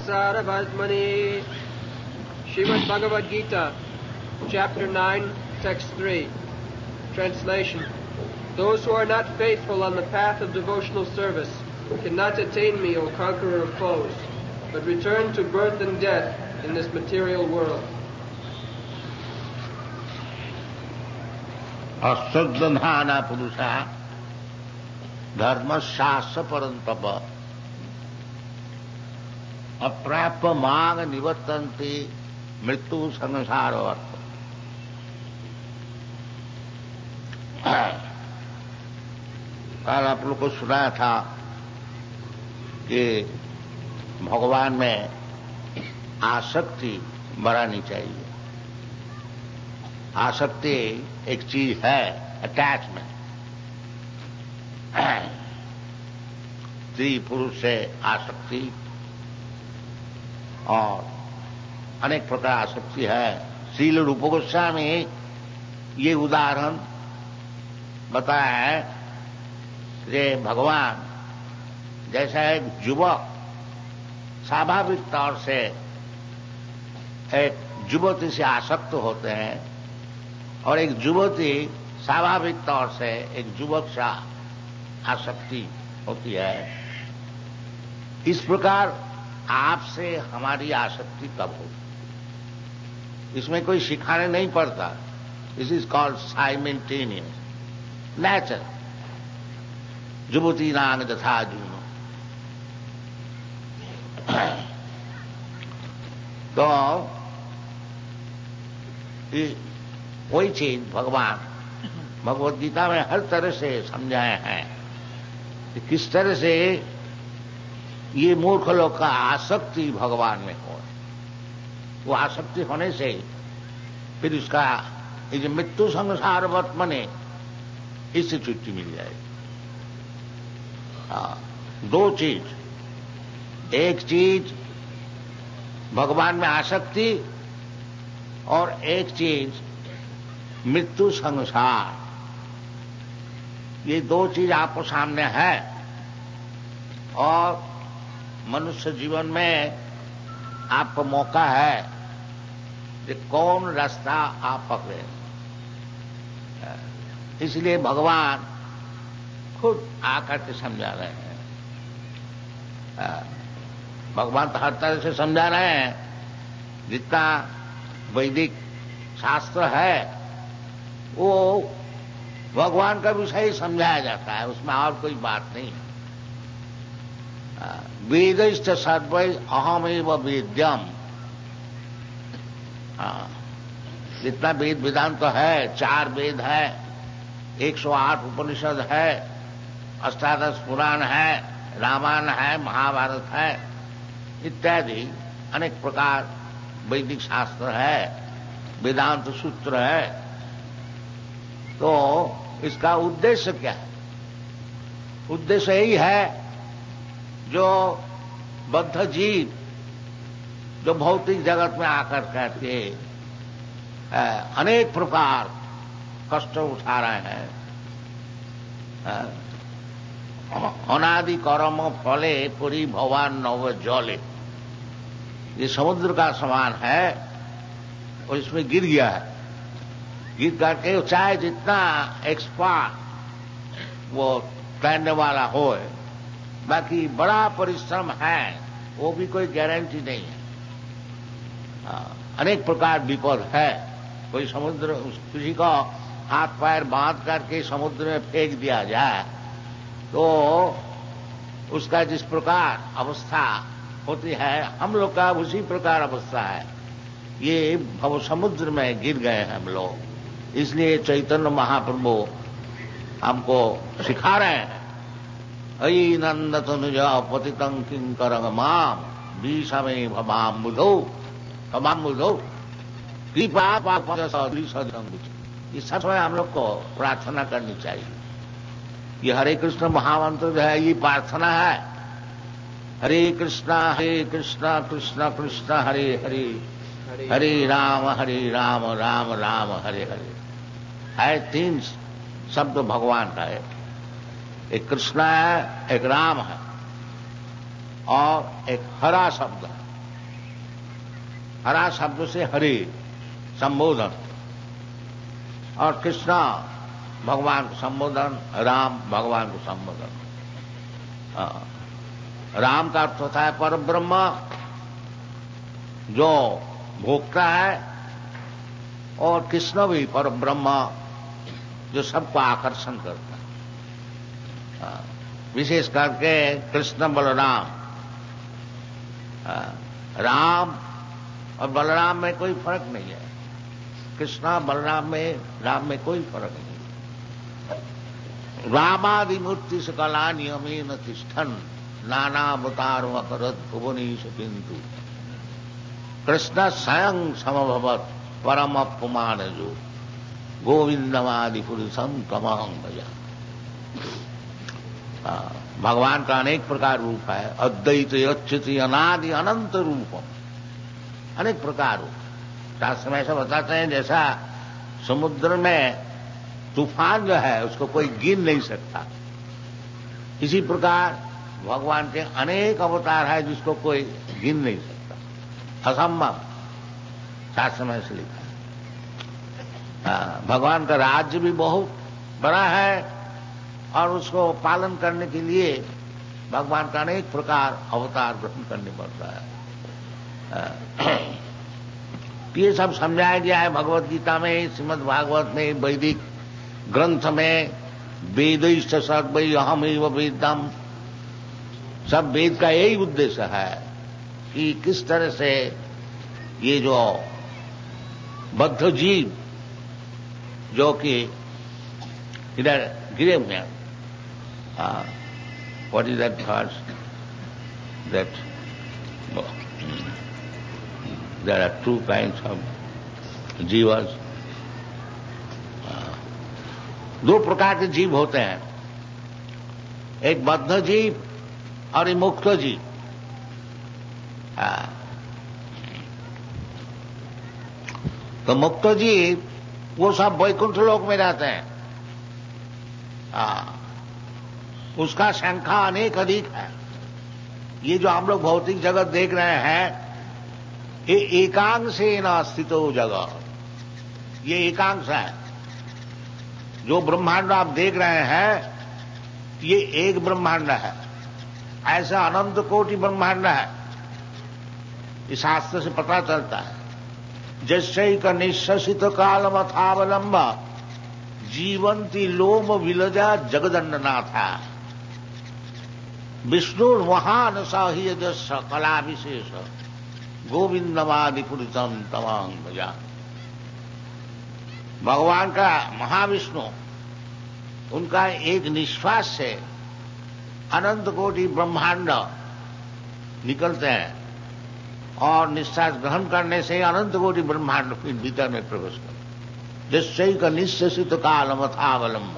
Saratmani. Srimad Bhagavad Gita, Chapter 9, Text 3. Translation. Those who are not faithful on the path of devotional service cannot attain me, O conqueror of foes, but return to birth and death in this material world. अश्रद्धधाना पुरुषा धर्म शास्त्र परंतप अप्राप्य मांग निवर्तन्ति मृत्यु संसार अर्थ। कल आप लोग को सुनाया था कि भगवान में आसक्ति बढ़ानी चाहिए। आसक्ति एक चीज है, अटैचमेंट। स्त्री पुरुष से आसक्ति और अनेक प्रकार आसक्ति है। श्रील रूप गोस्वामी ये उदाहरण बताया है कि भगवान जैसा एक युवक स्वाभाविक तौर से एक युवती से आसक्त होते हैं और एक युवती स्वाभाविक तौर से एक युवक से आसक्ति होती है, इस प्रकार आपसे हमारी आसक्ति कब होगी? इसमें कोई सिखाने नहीं पड़ता। This is called simultaneous, nature. युवती नांग यथा जूनो। तो वही चीज भगवान भगवद गीता में हर तरह से समझाए हैं कि किस तरह से ये मूर्ख लोग का आसक्ति भगवान में हो। वो आसक्ति होने से फिर उसका ये जो मृत्यु संसार वर्तमने इससे छुट्टी मिल जाएगी। दो चीज, एक चीज भगवान में आसक्ति और एक चीज मृत्यु संसार। ये दो चीज आपको सामने है और मनुष्य जीवन में आपको मौका है कि कौन रास्ता आप पकड़े। इसलिए भगवान खुद आकर के समझा रहे हैं। भगवान तो हर तरह से समझा रहे हैं। जितना वैदिक शास्त्र है वो भगवान का विषय समझाया जाता है, उसमें और कोई बात नहीं है। वेदैश्च सर्वै अहमेव वेद्यम। जितना वेद वेदांत तो है, 4 वेद है, 108 उपनिषद है, 18 पुराण है, रामायण है, महाभारत है, इत्यादि अनेक प्रकार वैदिक शास्त्र है, वेदांत सूत्र है। तो इसका उद्देश्य क्या है? उद्देश्य यही है जो बद्ध जीव जो भौतिक जगत में आकर करके अनेक प्रकार कष्ट उठा रहे हैं। अनादि कर्म फले पुरी भवान नव जले। ये समुद्र का समान है और इसमें गिर गया है। गिर करके चाहे जितना एक्सपर्ट वो तैरने वाला हो, बाकी बड़ा परिश्रम है, वो भी कोई गारंटी नहीं है। अनेक प्रकार विपद है। कोई समुद्र किसी को हाथ पैर बांध करके समुद्र में फेंक दिया जाए तो उसका जिस प्रकार अवस्था होती है, हम लोग का उसी प्रकार अवस्था है। ये भव समुद्र में गिर गए हैं हम लोग। इसलिए चैतन्य महाप्रभु हमको सिखा रहे हैं, अयि नंद तनुज पतितं किंकर माम विषमे भवाम बुधो कृपा पाप ये सब समय हम लोग को प्रार्थना करनी चाहिए। ये हरे कृष्ण महामंत्र जो है ये प्रार्थना है। हरे कृष्णा कृष्ण कृष्ण हरे हरे, हरे राम राम राम हरे हरे। है 3 शब्द भगवान का है। एक कृष्ण है, एक राम है और एक हरा शब्द है। हरा शब्द से हरे संबोधन, और कृष्ण भगवान को संबोधन, राम भगवान को संबोधन। राम का अर्थ होता है पर ब्रह्म, जो भोक्ता है, और कृष्ण भी पर ब्रह्म, जो सबको आकर्षण करता है। विशेष करके कृष्ण बलराम, राम और बलराम में कोई फर्क नहीं है। कृष्ण बलराम में, राम में कोई फर्क नहीं। रामादि मूर्ति सकला नियमेन तिष्ठन् नानावतारो अकरत् भुवनेश किंतु कृष्ण स्वयं समभवत् परम पुमानजो गोविंदमादि पुरुषम तमाम भजा। भगवान का अनेक प्रकार रूप है, अद्वैत अच्युत अनादि अनंत रूपम, अनेक प्रकार रूप। शास्त्र में ऐसा बताते हैं जैसा समुद्र में तूफान जो है उसको कोई गिन नहीं सकता, इसी प्रकार भगवान के अनेक अवतार है जिसको कोई गिन नहीं सकता, असंभव। शास्त्र में ऐसे लिखा है। भगवान का राज्य भी बहुत बड़ा है, और उसको पालन करने के लिए भगवान का अनेक प्रकार अवतार ग्रहण करने पड़ता है। ये सब समझाया गया है भगवत गीता में, श्रीमद् भागवत में, वैदिक ग्रंथ में। वेदैश्च सर्वै अहमेव वेद्यम्, सब वेद का यही उद्देश्य है कि किस तरह से ये जो बद्ध जीव जो कि इधर गिरे हुए हैं, what is that thoughts that there are two kinds of जीवर्स, दो प्रकार के जीव होते हैं, एक बद्ध जीव और एक मुक्त जीव। तो मुक्त जीव वो सब वैकुंठ लोक में रहते हैं, उसका संख्या अनेक अधिक है। ये जो हम लोग भौतिक जगत देख रहे हैं, ये एकांश से न अस्तित्व जगह, ये एकांश है। जो ब्रह्मांड आप देख रहे हैं ये एक ब्रह्मांड है, ऐसा अनंत कोटि ब्रह्मांड है। इस शास्त्र से पता चलता है। जैसैक निश्चित कालमथावलंब जीवंती लोम विलजा जगदंडनाथा विष्णु महान साहियजस कला विशेष गोविंदमादि पुरुषम तमांग भजा। भगवान का महाविष्णु, उनका एक निश्वास से अनंत कोटि ब्रह्मांड निकलते हैं, और निश्वास ग्रहण करने से अनंत कोटि ब्रह्मांड फिर भीतर में प्रवेश करते। जिससे का निश्चित कालमथावलंब,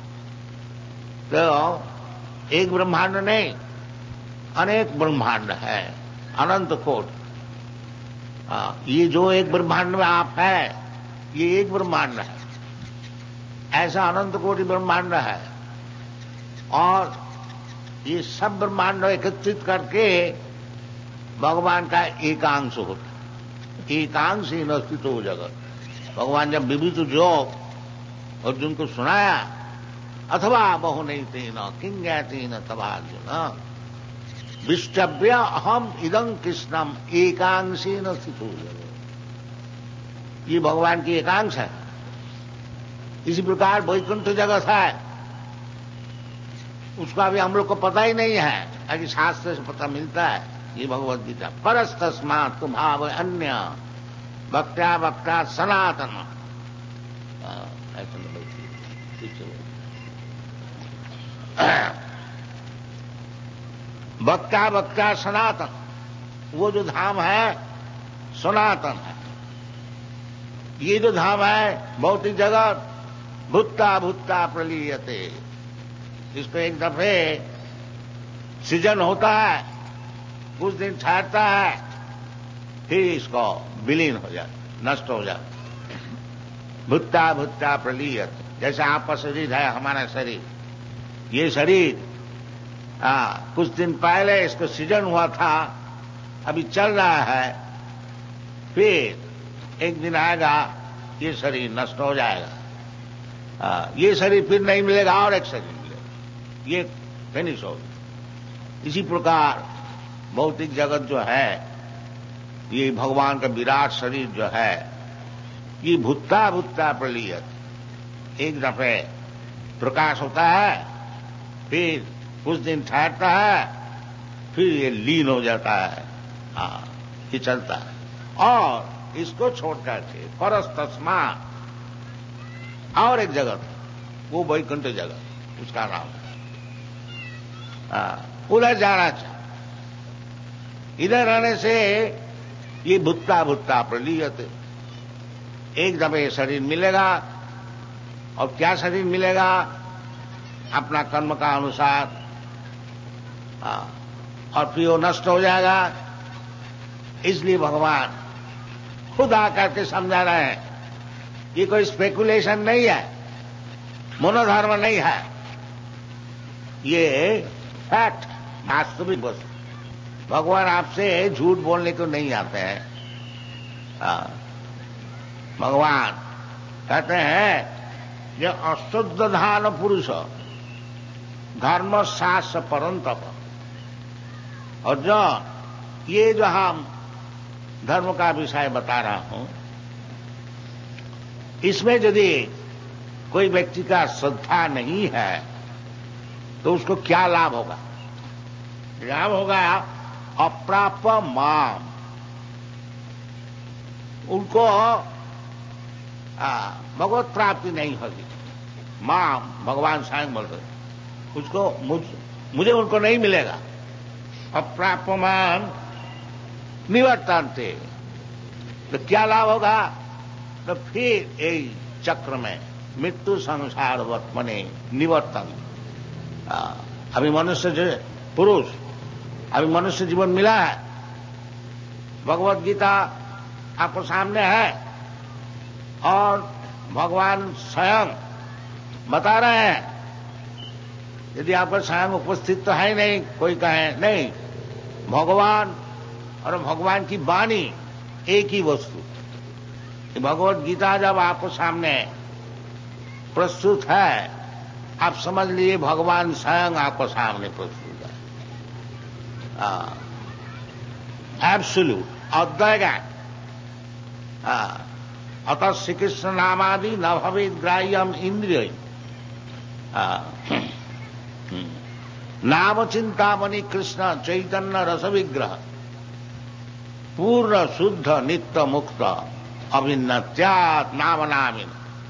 तो एक ब्रह्मांड नहीं, अनेक ब्रह्मांड है, अनंत कोटि। ये जो एक ब्रह्मांड में आप है, ये एक ब्रह्मांड है, ऐसा अनंत कोटि ब्रह्मांड है। और ये सब ब्रह्मांड एकत्रित करके भगवान का एकांश होता है। एकांश ही नस्तित हो जगत। भगवान जब विविध योग अर्जुन को सुनाया, अथवा बहु नहीं तेना किंग तेना तबार्जुन विष्टव्य अहम इदं कृष्णम एकांशी नस्तित हो जगत। ये भगवान की एकांश है। इसी प्रकार वैकुंठ जगत है, उसका भी हम लोग को पता ही नहीं है, अभी शास्त्र से पता मिलता है। ये भगवत गीता परस्तस्मात् तु भाव अन्य भक्त्या भक्त्या सनातन, भक्त्या भक्त्या सनातन, वो जो धाम है सनातन है। ये जो धाम है भौतिक जगत भूता भूता प्रलीयते, इसको एक दफे सृजन होता है, कुछ दिन ठहरता है, फिर इसको विलीन हो जाता, नष्ट हो जाता। भूता भूता प्रलीयत, जैसे आपका शरीर है, हमारा शरीर, ये शरीर कुछ दिन पहले इसको सृजन हुआ था, अभी चल रहा है, फिर एक दिन आएगा ये शरीर नष्ट हो जाएगा, ये शरीर फिर नहीं मिलेगा और एक शरीर मिलेगा, ये फिनिश होगा। इसी प्रकार भौतिक जगत जो है, ये भगवान का विराट शरीर जो है, ये भुत्ता भुत्ता प्रलीयत, एक दफे प्रकाश होता है, फिर कुछ दिन ठहरता है, फिर ये लीन हो जाता है। ये चलता है। और इसको छोड़ करके परस तस्मा और एक जगत, वो वैकुंठ जगत उसका नाम है, उधर जाना चाहिए। इधर रहने से ये भुत्ता भुत्ता प्रलीयत, एक दफे शरीर मिलेगा, और क्या शरीर मिलेगा? अपना कर्म का अनुसार, और फिर वो नष्ट हो जाएगा। इसलिए भगवान खुद आकर के समझा रहे हैं, ये कोई स्पेकुलेशन नहीं है, मनोधर्म नहीं है, ये फैक्ट, वास्तविक वस्तु। भगवान आपसे झूठ बोलने को नहीं आते हैं। भगवान कहते हैं जो अशुद्ध धान पुरुष धर्म शास्त्र परंतप, और जो ये जो हम धर्म का विषय बता रहा हूं, इसमें यदि कोई व्यक्ति का श्रद्धा नहीं है तो उसको क्या लाभ होगा? लाभ होगा अप्राप माम, उनको भगवत प्राप्ति नहीं होगी। माम भगवान स्वयं बोलते, उसको मुझे उनको नहीं मिलेगा। अप्राप्यमान निवर्तन्ते, तो क्या लाभ होगा? तो फिर एक चक्र में मृत्यु संसार वर्तमने निवर्तन। अभी मनुष्य जो पुरुष, अभी मनुष्य जीवन मिला है, भगवत गीता आपको सामने है, और भगवान स्वयं बता रहे हैं। यदि आपका स्वयं उपस्थित तो है नहीं, कोई कहे नहीं, भगवान और भगवान की वाणी एक ही वस्तु। भगवत गीता जब आपको सामने प्रस्तुत है, आप समझ लीजिए भगवान स्वयं आपको सामने प्रस्तुत है। एब्सोल्यूट अद्वैत। अतः श्री कृष्ण नामादि न भवेद ग्राह्यम इंद्रिय। नाम चिंतामणि कृष्ण चैतन्य रस विग्रह पूर्ण शुद्ध नित्य मुक्त अभिन्नत्यात् नाम नामिन।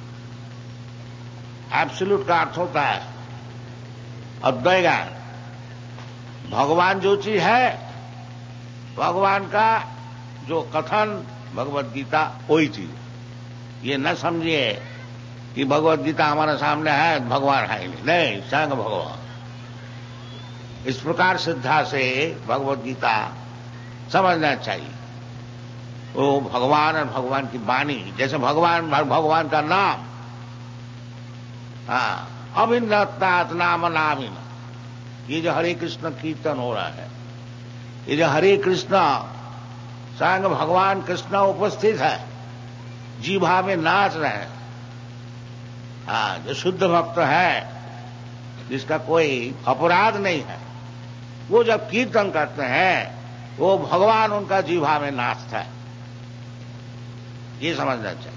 एब्सोल्यूट का अर्थ होता है अद्वैत। भगवान जो चीज है, भगवान का जो कथन भगवत गीता वही चीज। ये न समझिए कि भगवत गीता हमारे सामने है, भगवान है नहीं, स्वयं भगवान। इस प्रकार श्रद्धा से भगवत गीता समझना चाहिए। वो भगवान और भगवान की वाणी, जैसे भगवान का नाम, अभिन्नत्वात् नाम नामिन। ये जो हरे कृष्ण कीर्तन हो रहा है, ये जो हरे कृष्ण स्वयं भगवान कृष्ण उपस्थित है, जीवा में नाच रहे हैं। जो शुद्ध भक्त है, जिसका कोई अपराध नहीं है, वो जब कीर्तन करते हैं, वो भगवान उनका जीवा में नाचता है। ये समझना चाहिए।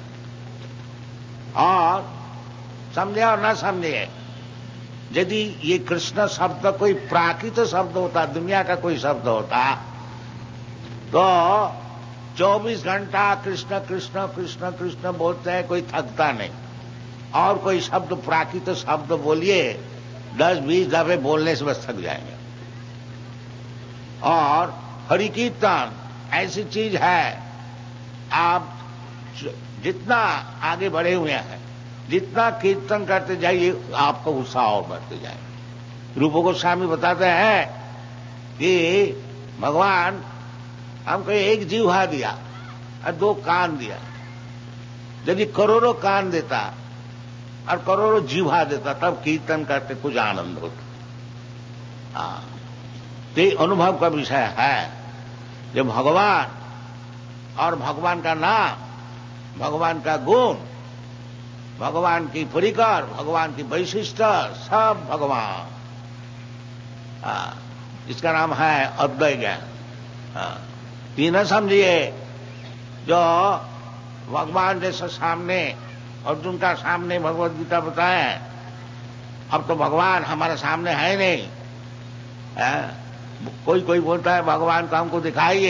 और समझे और न समझे, यदि ये कृष्ण शब्द कोई प्राकृत शब्द होता, दुनिया का कोई शब्द होता, तो 24 घंटा कृष्ण कृष्ण कृष्ण कृष्ण बोलते हैं, कोई थकता नहीं। और कोई शब्द प्राकृत शब्द बोलिए, 10-20 दफे बोलने से बस थक जाएंगे। और हरि कीर्तन ऐसी चीज है, आप जितना आगे बढ़े हुए हैं, जितना कीर्तन करते जाइए, आपको उत्साह और बढ़ते जाएगा। रूप गोस्वामी बताते हैं कि भगवान हमको एक जीवा दिया और 2 कान दिया। यदि करोड़ों कान देता और करोड़ों जीवा देता, तब कीर्तन करते कुछ आनंद होता। तो ये अनुभव का विषय है। जब भगवान और भगवान का नाम, भगवान का गुण, भगवान की परिकर, भगवान की वैशिष्ट, सब भगवान। इसका नाम है अद्वैत ज्ञान। तीन समझिए, जो भगवान जैसे सामने अर्जुन का सामने भगवद गीता बताए, अब तो भगवान हमारे सामने है नहीं। कोई कोई बोलता है भगवान को हमको दिखाइए,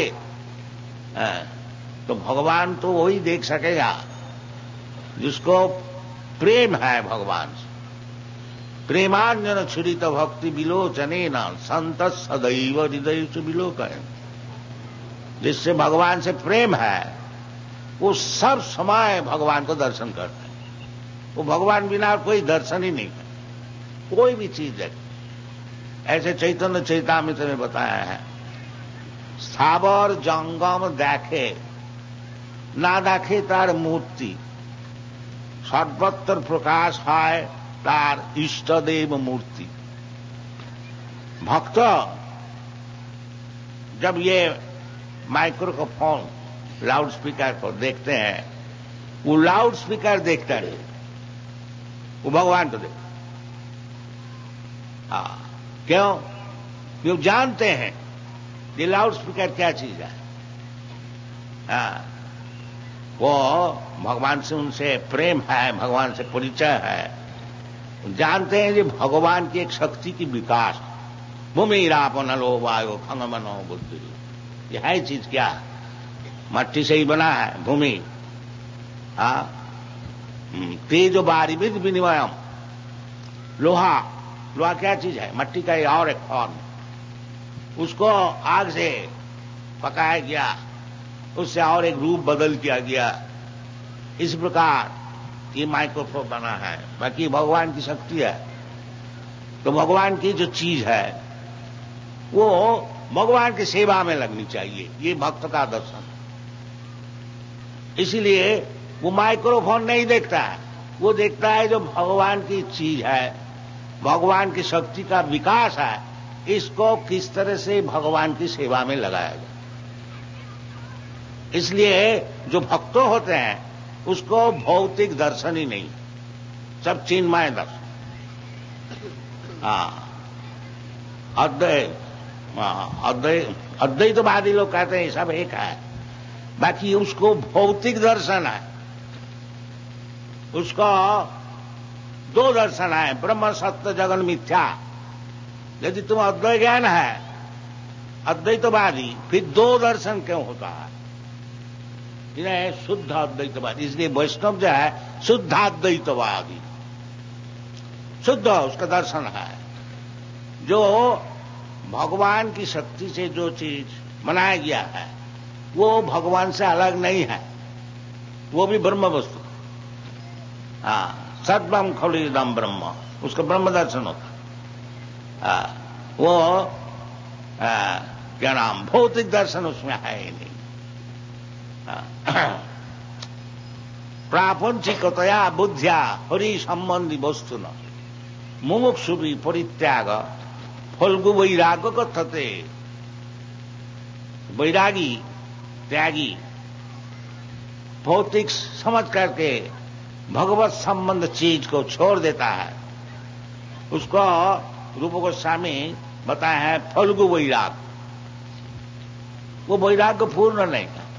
तो भगवान तो वही देख सकेगा जिसको प्रेम है भगवान से। प्रेमांजन छुरित भक्ति विलोचने न संत सदैव हृदय से विलोकन। जिससे भगवान से प्रेम है वो सब समय भगवान को दर्शन करता है। वो भगवान बिना कोई दर्शन ही नहीं है, कोई भी चीज है। ऐसे चैतन्य चैतामृत में बताया है, स्थावर जंगम देखे ना देखे तार मूर्ति, सर्वत्र प्रकाश है तार इष्टदेव मूर्ति। भक्त जब ये माइक्रोफोन लाउड स्पीकर को देखते हैं, वो लाउड स्पीकर देखता है, वो भगवान को देखता। क्यों? क्यों जानते हैं ये लाउड स्पीकर क्या चीज है। वो भगवान से उनसे प्रेम है, भगवान से परिचय है। जानते हैं ये भगवान की एक शक्ति की विकास। भूमि रापन लो वायो खंग मनो बुद्धि, ये है चीज क्या? मट्टी से ही बना है भूमि। तेज बारिविद विनिमयम, लोहा, लोहा क्या चीज है? मट्टी का और एक फॉर्म। उसको आग से पकाया गया, उससे और एक रूप बदल किया गया। इस प्रकार ये माइक्रोफोन बना है। बाकी भगवान की शक्ति है। तो भगवान की जो चीज है वो भगवान की सेवा में लगनी चाहिए। ये भक्त का दर्शन। इसीलिए वो माइक्रोफोन नहीं देखता है, वो देखता है जो भगवान की चीज है, भगवान की शक्ति का विकास है, इसको किस तरह से भगवान की सेवा में लगाया जाए। इसलिए जो भक्त होते हैं उसको भौतिक दर्शन ही नहीं, सब चिन्मय दर्शन। अद्वैतवादी लोग कहते हैं सब एक है, बाकी उसको भौतिक दर्शन है। उसको दो दर्शन है, ब्रह्म सत्य जगन मिथ्या। यदि तुम अद्वैत ज्ञान है, अद्वैतवादी, फिर दो दर्शन क्यों होता है? इन्हें शुद्ध अद्वैतवादी। इसलिए वैष्णव जो है शुद्धाद्वैतवादी, शुद्ध उसका दर्शन है। जो भगवान की शक्ति से जो चीज बनाया गया है वो भगवान से अलग नहीं है, वो भी ब्रह्म वस्तु। सद्ब्रह्म खलुदम ब्रह्म, उसका ब्रह्म दर्शन होता। वो क्या नाम, भौतिक दर्शन उसमें है ही नहीं। प्रापंचिकतया बुद्धिया हरि संबंधी वस्तु न मुमुक्षुभि परित्याग फल्गु वैराग्य कथते। वैरागी, त्यागी, भौतिक समझ करके भगवत संबंध चीज को छोड़ देता है, उसको रूप गोस्वामी बताया है फल्गु वैराग। वो वैराग्य पूर्ण नहीं था।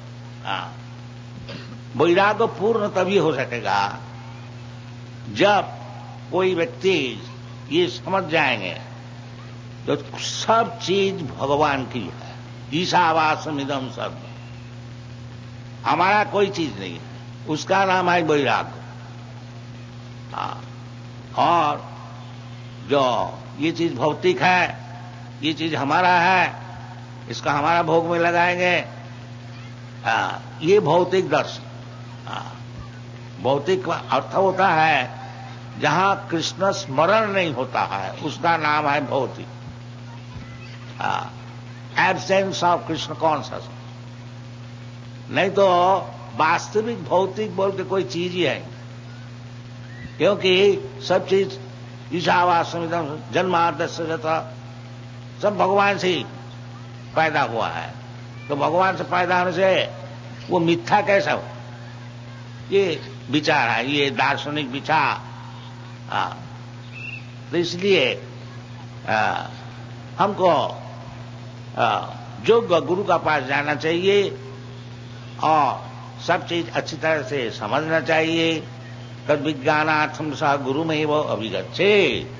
वैराग्य पूर्ण तभी हो सकेगा जब कोई व्यक्ति ये समझ जाएंगे तो सब चीज भगवान की है। ईशावासम इदम सब, हमारा कोई चीज नहीं है, उसका नाम है वैराग्य। और जो ये चीज भौतिक है, ये चीज हमारा है, इसका हमारा भोग में लगाएंगे, ये भौतिक दर्शन। भौतिक का अर्थ होता है जहां कृष्ण स्मरण नहीं होता है, उसका नाम है भौतिक। Absence of Krishna conscious. नहीं तो वास्तविक भौतिक बोल के कोई चीज ही है, क्योंकि सब चीज ईशावासम जन्माद्यस्य जता, सब भगवान से ही पैदा हुआ है। तो भगवान से पैदा होने से वो मिथ्या कैसा हो? ये विचार है, ये दार्शनिक विचार। तो इसलिए हमको योग्य गुरु का पास जाना चाहिए और सब चीज अच्छी तरह से समझना चाहिए। तद विज्ञानार्थम सह गुरु में वो अभिगच्छेत,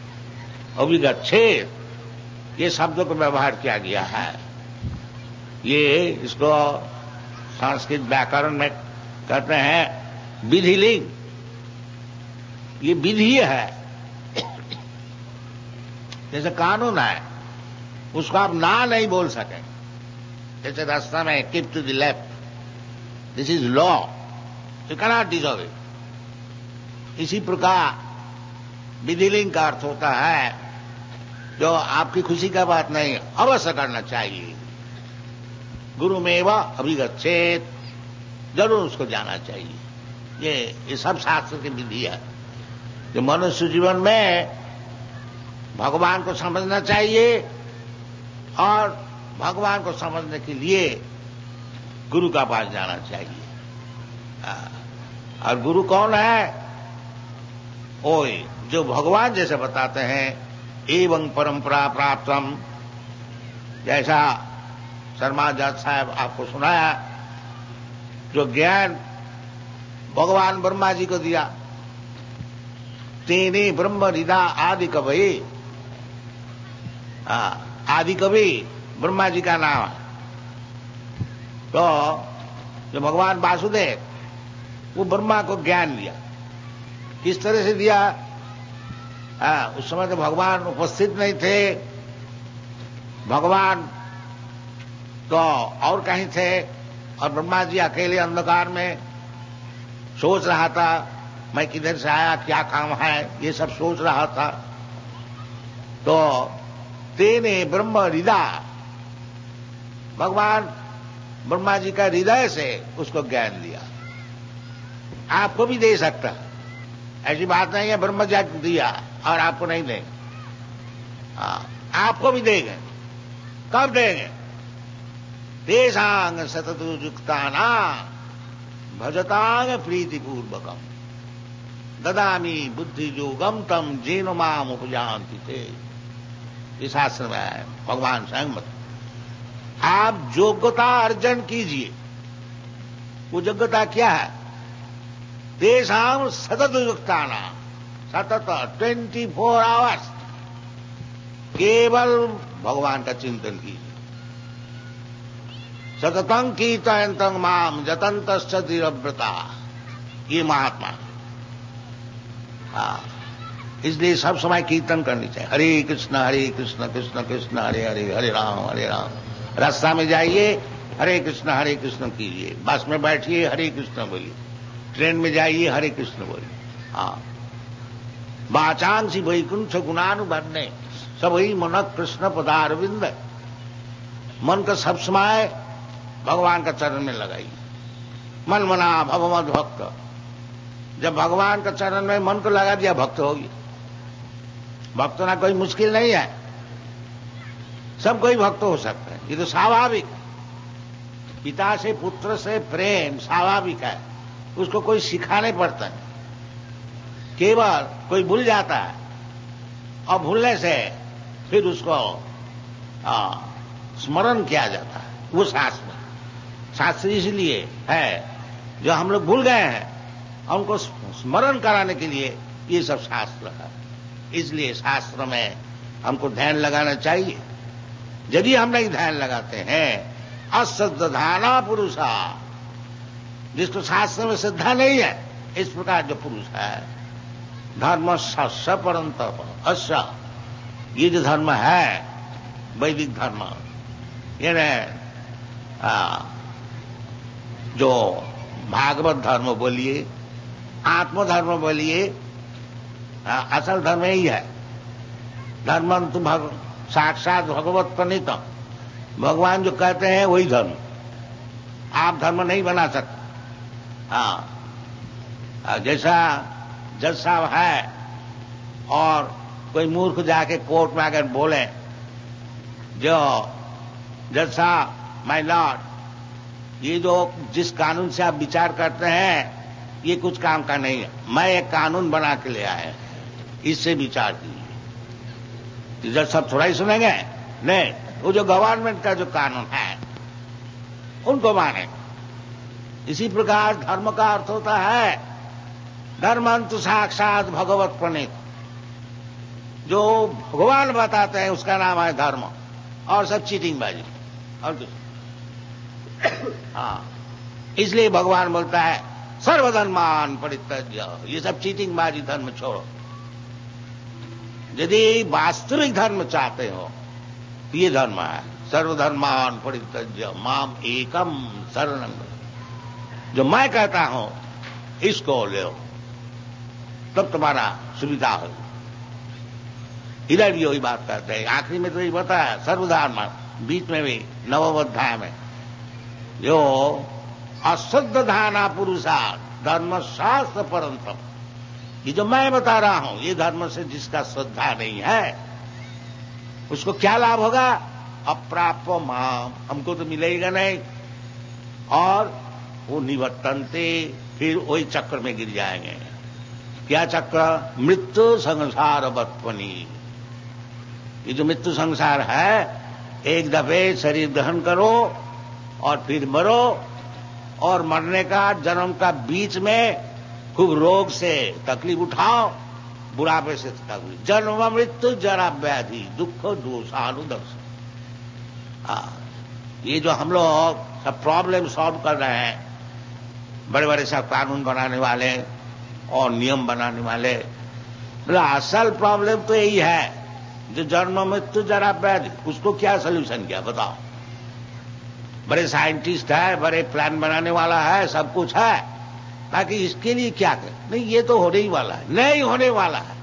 ये शब्दों को व्यवहार किया गया है। ये इसको संस्कृत व्याकरण में कहते हैं विधिलिंग। ये विधि है, जैसे कानून है, उसको आप ना नहीं बोल सके। जैसे रास्ता में keep to the left, this is law, you cannot disobey. इसी प्रकार विधिलिंग का अर्थ होता है जो आपकी खुशी का बात नहीं, अवश्य करना चाहिए। गुरु में व अभिगच्छेत, जरूर उसको जाना चाहिए। ये सब शास्त्र की विधि है। जो मनुष्य जीवन में भगवान को समझना चाहिए और भगवान को समझने के लिए गुरु का पास जाना चाहिए। और गुरु कौन है? ओए जो भगवान जैसे बताते हैं, एवं परंपरा प्राप्तम, जैसा शर्मा जज साहब आपको सुनाया, जो ज्ञान भगवान ब्रह्मा जी को दिया, तेने ब्रह्म हृदा आदि कवि। आदि कवि ब्रह्मा जी का नाम है। तो जो भगवान वासुदेव, वो ब्रह्मा को ज्ञान दिया। किस तरह से दिया? उस समय तो भगवान उपस्थित नहीं थे। भगवान तो और कहीं थे और ब्रह्मा जी अकेले अंधकार में सोच रहा था, मैं किधर से आया, क्या काम है, ये सब सोच रहा था। तो तेने ब्रह्म हृदय, भगवान ब्रह्मा जी का हृदय से उसको ज्ञान दिया। आपको भी दे सकता है, ऐसी बात नहीं है ब्रह्म जी दिया और आपको नहीं देंगे। आपको भी देंगे। कब देंगे? तेषांग सततु युक्ताना भजतांग प्रीतिपूर्वकम ददामी बुद्धि योगम तम जेन माम उपजानति ते। इस शास्त्र में है, भगवान स्वयं बता। आप योग्यता अर्जन कीजिए। वो योग्यता क्या है? तेषाम सतत युक्ताना, सतत 24 आवर्स केवल भगवान का चिंतन कीजिए। सततं कीर्तयन्तं माम जतन्तश्च धीरव्रता, ये महात्मा। इसलिए सब समय कीर्तन करनी चाहिए। हरे कृष्ण कृष्ण कृष्ण हरे हरे, हरे राम। रास्ता में जाइए, हरे कृष्ण कीजिए। बस में बैठिए, हरे कृष्ण बोलिए। ट्रेन में जाइए, हरे कृष्ण बोलिए। वाचांसी वैकुंठ गुणानुबन्ने सबई मन कृष्ण पदारविंद। मन का सब समय भगवान का चरण में लगाइए। मन मना भगवत भक्त। जब भगवान का चरण में मन को लगा दिया, भक्त होगी। भक्त होना कोई मुश्किल नहीं है, सब कोई भक्त हो सकता है। ये तो स्वाभाविक, पिता से पुत्र से प्रेम स्वाभाविक है, उसको कोई सिखाने पड़ता है। केवल कोई भूल जाता है और भूलने से फिर उसको स्मरण किया जाता है। वो शास्त्र इसलिए है, जो हम लोग भूल गए हैं उनको स्मरण कराने के लिए ये सब शास्त्र है। इसलिए शास्त्र में हमको ध्यान लगाना चाहिए। यदि हम नहीं ध्यान लगाते हैं, असद्धाना पुरुषा, जिसको शास्त्र में श्रद्धा नहीं है, इस प्रकार जो पुरुष है, धर्म स परंतप अश्य, ये जो धर्म है वैदिक धर्म, यानी जो भागवत धर्म बोलिए, आत्मधर्म बोलिए, असल धर्म यही है। धर्म तो साक्षात भगवत प्रणीतम, भगवान जो कहते हैं वही धर्म। आप धर्म नहीं बना सकते। जैसा जज साहब है और कोई मूर्ख जाके कोर्ट में आकर बोले, जो जज साहब माय लॉर्ड, ये जो जिस कानून से आप विचार करते हैं ये कुछ काम का नहीं है। मैं एक कानून बना के ले आया, इससे विचार कीजिए। इधर सब थोड़ा ही सुनेंगे, नहीं, वो जो गवर्नमेंट का जो कानून है उनको माने। इसी प्रकार धर्म का अर्थ होता है धर्मंतु साक्षात भगवत प्रणीत। जो भगवान बताते हैं उसका नाम है धर्म, और सब चीटिंगबाजी और कुछ। हाँ, इसलिए भगवान बोलता है सर्वधर्मान परित्यज्य, ये सब चीटिंगबाजी धर्म छोड़ो। यदि वास्तविक धर्म चाहते हो तो ये धर्म है, सर्वधर्मान परित्यज्य माम एकम शरणं। जो मैं कहता हूं इसको ले, तब तुम्हारा सुविधा हो। इधर भी वही बात करते हैं, आखिरी में तो ये बताया सर्वधर्म, बीच में भी नवम अध्याय में जो अश्रद्ध धाना पुरुषा धर्म शास्त्र परंतम। ये जो मैं बता रहा हूं ये धर्म से जिसका श्रद्धा नहीं है उसको क्या लाभ होगा? अप्राप्य माम, हमको तो मिलेगा नहीं, और वो निवर्तनते, फिर वही चक्र में गिर जाएंगे। क्या चक्र? मृत्यु संसार बत्वनी। ये जो मृत्यु संसार है, एक दफे शरीर ग्रहण करो और फिर मरो, और मरने का जन्म का बीच में खूब रोग से तकलीफ उठाओ, बुढ़ापे से तकलीफ, जन्म मृत्यु जरा व्याधि दुख दोषानुदर्शन। ये जो हम लोग सब प्रॉब्लम सॉल्व कर रहे हैं, बड़े बड़े सब कानून बनाने वाले और नियम बनाने वाले, असल प्रॉब्लम तो यही है जो जन्म मृत्यु जरा व्याधि, उसको क्या सोल्यूशन किया बताओ? बड़े साइंटिस्ट है, बड़े प्लान बनाने वाला है, सब कुछ है, बाकी इसके लिए क्या कर? नहीं, ये तो होने ही वाला है, नहीं होने वाला है।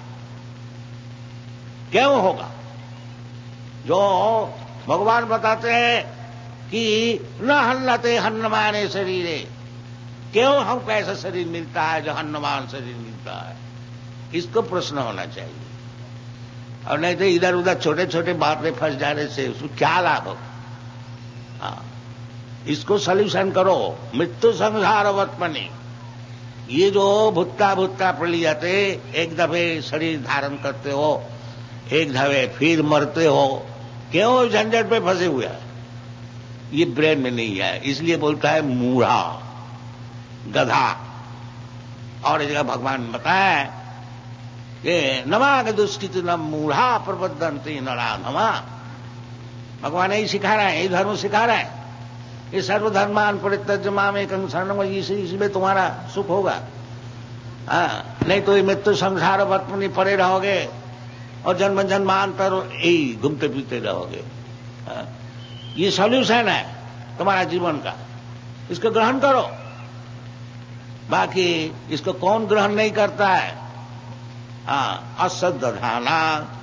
क्यों होगा? जो भगवान बताते हैं कि न हन्नते हन्नमाने शरीरे, क्यों हमको ऐसा शरीर मिलता है जो हन्नमान शरीर मिलता है? इसको प्रश्न होना चाहिए, और नहीं तो इधर उधर छोटे छोटे बात में फंस जाने से उसको क्या लाभ होगा? हाँ, इसको सॉल्यूशन करो। मृत्यु संसार वर्तमनी, ये जो भुट्टा भुट्टा प्रलियते, एक दफे शरीर धारण करते हो, एक दफे फिर मरते हो, क्यों झंझट पे फंसे हुए हैं? ये ब्रेन में नहीं है, इसलिए बोलता है मूढ़ा, गधा। और इस जगह भगवान बताया कि नमाग दुष्कृत न मूढ़ा प्रबद्धन्ते नराधमा। भगवान यही सिखा रहे हैं, यही धर्म सिखा रहे हैं। ये सर्वधर्मान परित्यज्य माम एकं शरणं, इसमें तुम्हारा सुख होगा। नहीं तो ये मृत्यु संसार वर्तमनी पड़े रहोगे और जन्म जन्मांतर यही घूमते फिरते रहोगे। ये सॉल्यूशन है तुम्हारा जीवन का, इसको ग्रहण करो। बाकी इसको कौन ग्रहण नहीं करता है? अश्रद्ध धाना,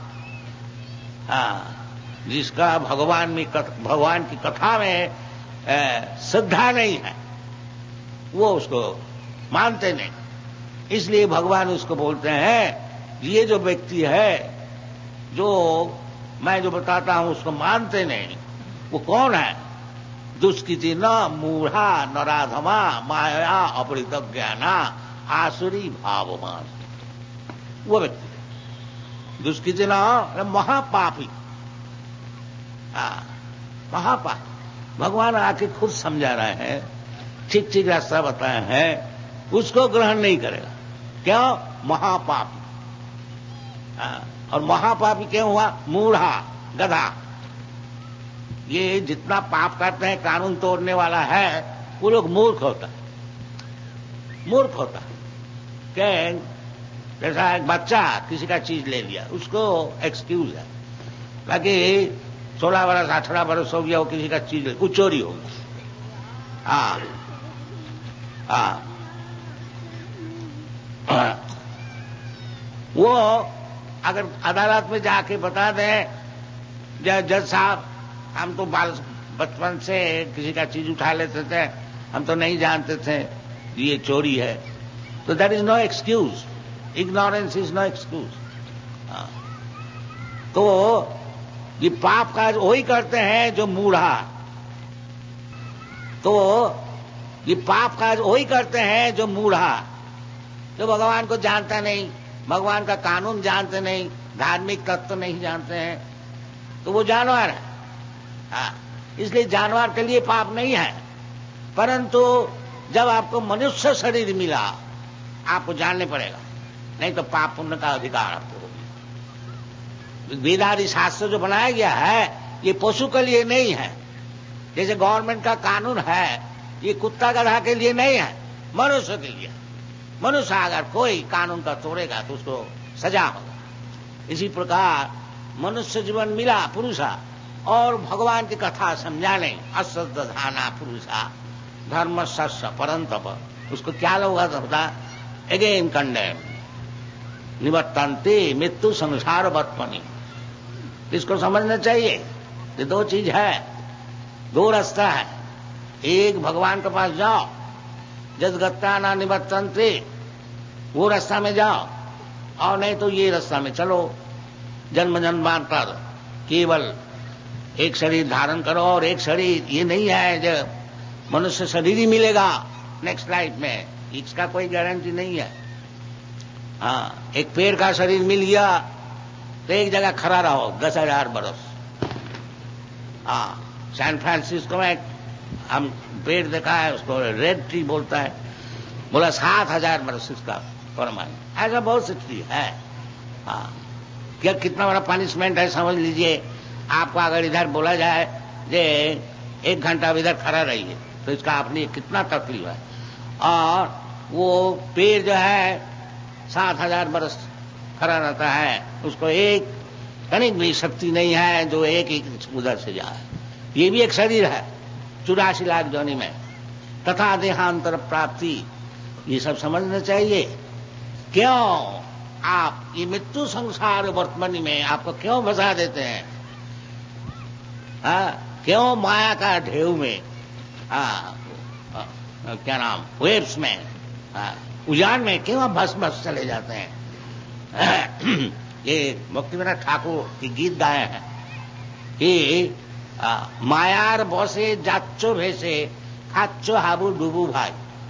जिसका भगवान की कथा में श्रद्धा नहीं है, वो उसको मानते नहीं। इसलिए भगवान उसको बोलते हैं ये जो व्यक्ति है, जो मैं जो बताता हूं उसको मानते नहीं, वो कौन है? दुष्कृति न मूढ़ा नराधमा माया अपरितज्ञाना आसुरी भावमान। वो व्यक्ति दुष्कृति न महापापी, महापापी। भगवान आके खुद समझा रहे हैं, ठीक ठीक रास्ता बताए हैं, उसको ग्रहण नहीं करेगा। क्यों? महापापी। और महापापी क्यों हुआ? मूढ़ा, गधा। ये जितना पाप करते हैं, कानून तोड़ने वाला है, वो लोग मूर्ख होता है, मूर्ख होता है। क्या? जैसा एक बच्चा किसी का चीज ले लिया, उसको एक्सक्यूज है, बाकी 16 बरस 18 बरस हो गया, वो किसी का चीज ले, वो चोरी होगी। वो अगर अदालत में जाके बता दें जज साहब हम तो बचपन से किसी का चीज उठा लेते थे, हम तो नहीं जानते थे ये चोरी है, तो that is no excuse, ignorance is no excuse. तो ये पाप काज वही करते हैं जो मूढ़ा। तो ये पाप काज वही करते हैं जो मूढ़ा, जो भगवान को जानता नहीं, भगवान का कानून जानते नहीं, धार्मिक तत्व नहीं जानते हैं, तो वो जानवर है। इसलिए जानवर के लिए पाप नहीं है, परंतु जब आपको मनुष्य शरीर मिला आपको जानने पड़ेगा, नहीं तो पाप पुण्य का अधिकार आपको होगा। वेदादि शास्त्र जो बनाया गया है ये पशु के लिए नहीं है, जैसे गवर्नमेंट का कानून है ये कुत्ता गधा के लिए नहीं है, मनुष्य के लिए। मनुष्य अगर कोई कानून का तोड़ेगा तो उसको सजा होगा। इसी प्रकार मनुष्य जीवन मिला पुरुषा और भगवान की कथा समझाने, अश्रद्धाना पुरुषा धर्म सस्य परंतप, उसको क्या लोग होता अगेन कंडेम निवर्तन्ते मृत्यु संसार वर्तमनि। इसको समझना चाहिए। ये दो चीज है, दो रास्ता है। एक भगवान के पास जाओ, जदगत्ता ना निवर्तन्ते, वो रास्ता में जाओ, और नहीं तो ये रास्ता में चलो। जन्म जन्मांतर केवल एक शरीर धारण करो, और एक शरीर ये नहीं है जो मनुष्य शरीर ही मिलेगा नेक्स्ट लाइफ में, इसका कोई गारंटी नहीं है। हाँ, एक पेड़ का शरीर मिल गया तो एक जगह खड़ा रहो 10,000 बरस। हाँ, सैन फ्रांसिस्को में हम पेड़ देखा है, उसको रेड ट्री बोलता है, बोला 7,000 बरस इसका परमानेंट, ऐसा बहुत सी ट्री है। हाँ, क्या कितना बड़ा पनिशमेंट है समझ लीजिए। आपको अगर इधर बोला जाए जे 1 घंटा इधर खड़ा रहिए तो इसका अपनी कितना तकलीफ है। और वो पेड़ जो है 7,000 बरस खड़ा रहता है, उसको एक तनिक भी शक्ति नहीं है जो एक उधर से जाए। ये भी एक शरीर है 84 लाख योनि में, तथा देहांतर प्राप्ति, ये सब समझना चाहिए। क्यों आप ये मृत्यु संसार वर्तमान में आपको क्यों फंसा देते हैं? क्यों माया का ढेउ में, क्या नाम, वेब्स में, उजान में क्यों आप भस चले जाते हैं? ये मुक्तिविनाथ ठाकुर की गीत गाए हैं कि मायार बसे जाच्चो भेसे खाच्चो हाबू डूबू भाई।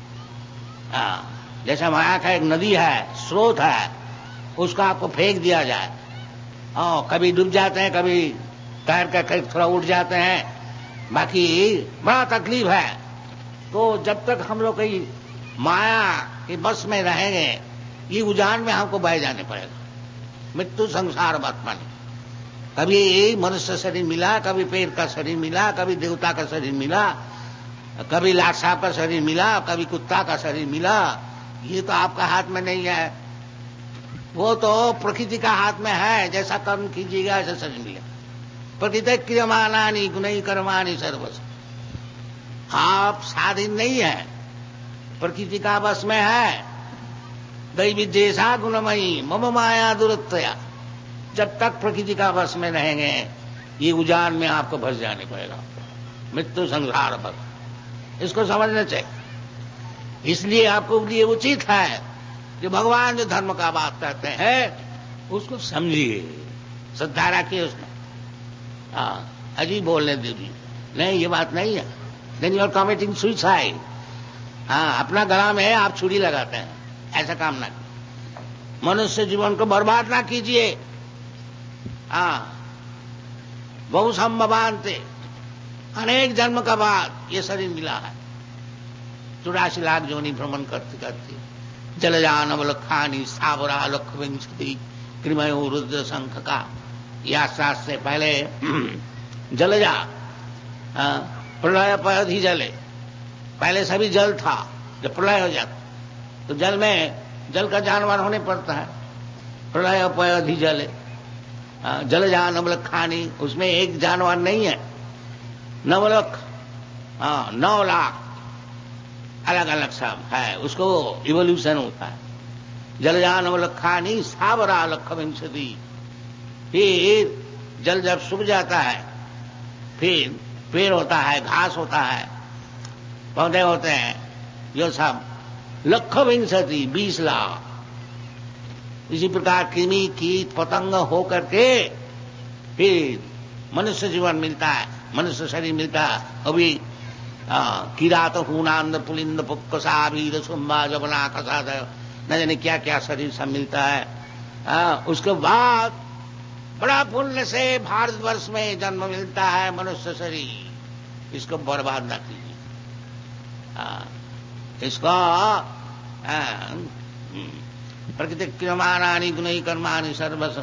जैसा माया का एक नदी है, स्रोत है, उसको आपको फेंक दिया जाए, कभी डूब जाते हैं, कभी तैर कर थोड़ा उठ जाते हैं, बाकी बड़ा तकलीफ है। तो जब तक हम लोग कहीं माया के बस में रहेंगे, ये उजान में हमको बह जाने पड़ेगा। मृत्यु संसार वर्तमान, कभी मनुष्य शरीर मिला, कभी पेड़ का शरीर मिला, कभी देवता का शरीर मिला, कभी लाट साहब का शरीर मिला, कभी कुत्ता का शरीर मिला। ये तो आपका हाथ में नहीं है, वो तो प्रकृति का हाथ में है। जैसा कर्म कीजिएगा ऐसा शरीर मिलेगा। प्रकृति क्रियमाणानि गुणै कर्माणि सर्वश, आप स्वाधीन नहीं है, प्रकृति का बस में है। दैवी जैसा गुणमयी मम माया दुरत्या, जब तक प्रकृति का बस में रहेंगे ये उजान में आपको भस जाने पड़ेगा। मृत्यु संसार पर, इसको समझना चाहिए। इसलिए आपको लिए उचित है जो भगवान जो धर्म का बात करते हैं उसको समझिए, श्रद्धा रखिए उसमें। अजीब बोलने दीजिए, नहीं ये बात नहीं है, then you are committing suicide. अपना गला में आप छुरी लगाते हैं, ऐसा काम ना कीजिए। मनुष्य जीवन को बर्बाद ना कीजिए। बहु संभवांते, अनेक जन्म का बाद ये शरीर मिला है। 84 लाख योनि भ्रमण करते करते, जलजान अवलखानी सावरा लख विंशति कृमयो रुद्र शंख का, या शास्त्र से पहले जलजा, प्रलय पयधि जले, पहले सभी जल था, जब प्रलय हो जाता तो जल में जल का जानवर होने पड़ता है। प्रलय पयधि जले, जलजान अवलखानी, उसमें एक जानवर नहीं है, 9 लाख 9 लाख अलग अलग सब है, उसको इवोल्यूशन होता है। जलजान अवलखानी सावरा लख विंशति, फिर जल जब सूख जाता है फिर पेड़ होता है, घास होता है, पौधे होते हैं, ये सब लख विंशति 20 लाख। इसी प्रकार कृमि कीट पतंग होकर के फिर मनुष्य जीवन मिलता है, मनुष्य शरीर मिलता है। अभी किरात हूनांद पुलिंद पुक्कसा वीर सुम्बा जबना कसाद, न जाने क्या क्या शरीर सब मिलता है। उसके बाद बड़ा पुण्य से भारतवर्ष में जन्म मिलता है मनुष्य शरीर। इसको बर्बाद न कीजिए, इसको प्रकृति क्रियमाणानि गुणै कर्माणि सर्वस,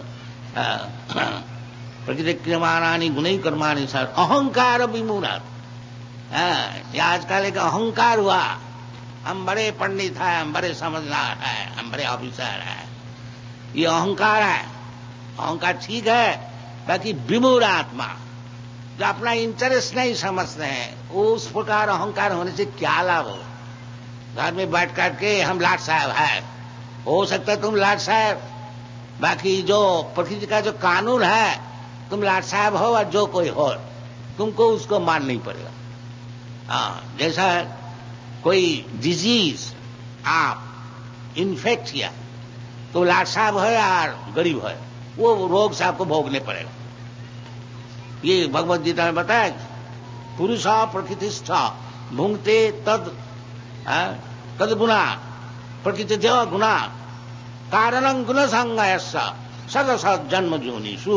प्रकृति क्रियमाणानि गुणै कर्माणि सर्व अहंकार विमूढ़। आजकल एक अहंकार हुआ, हम बड़े पंडित हैं, हम बड़े समझदार हैं, हम बड़े ऑफिसर हैं, ये अहंकार है। अहंकार ठीक है, बाकी विमूढ़ आत्मा जो अपना इंटरेस्ट नहीं समझते हैं, उस प्रकार अहंकार होने से क्या लाभ हो। घर में बैठ करके हम लाट साहब है, हो सकता है तुम लाट साहब, बाकी जो प्रकृति का जो कानून है, तुम लाट साहब हो और जो कोई हो, तुमको उसको मान नहीं पड़ेगा। जैसा कोई डिजीज आप इन्फेक्ट किया तो लाट साहब है और गरीब है, वो रोग से आपको भोगने पड़ेगा। ये भगवत गीता में बताया, पुरुषा प्रकृतिस्थ भुंगते तद तद गुना प्रकृति देव गुना कारणं गुण संगयस्स सदसद जन्म जोनिषु।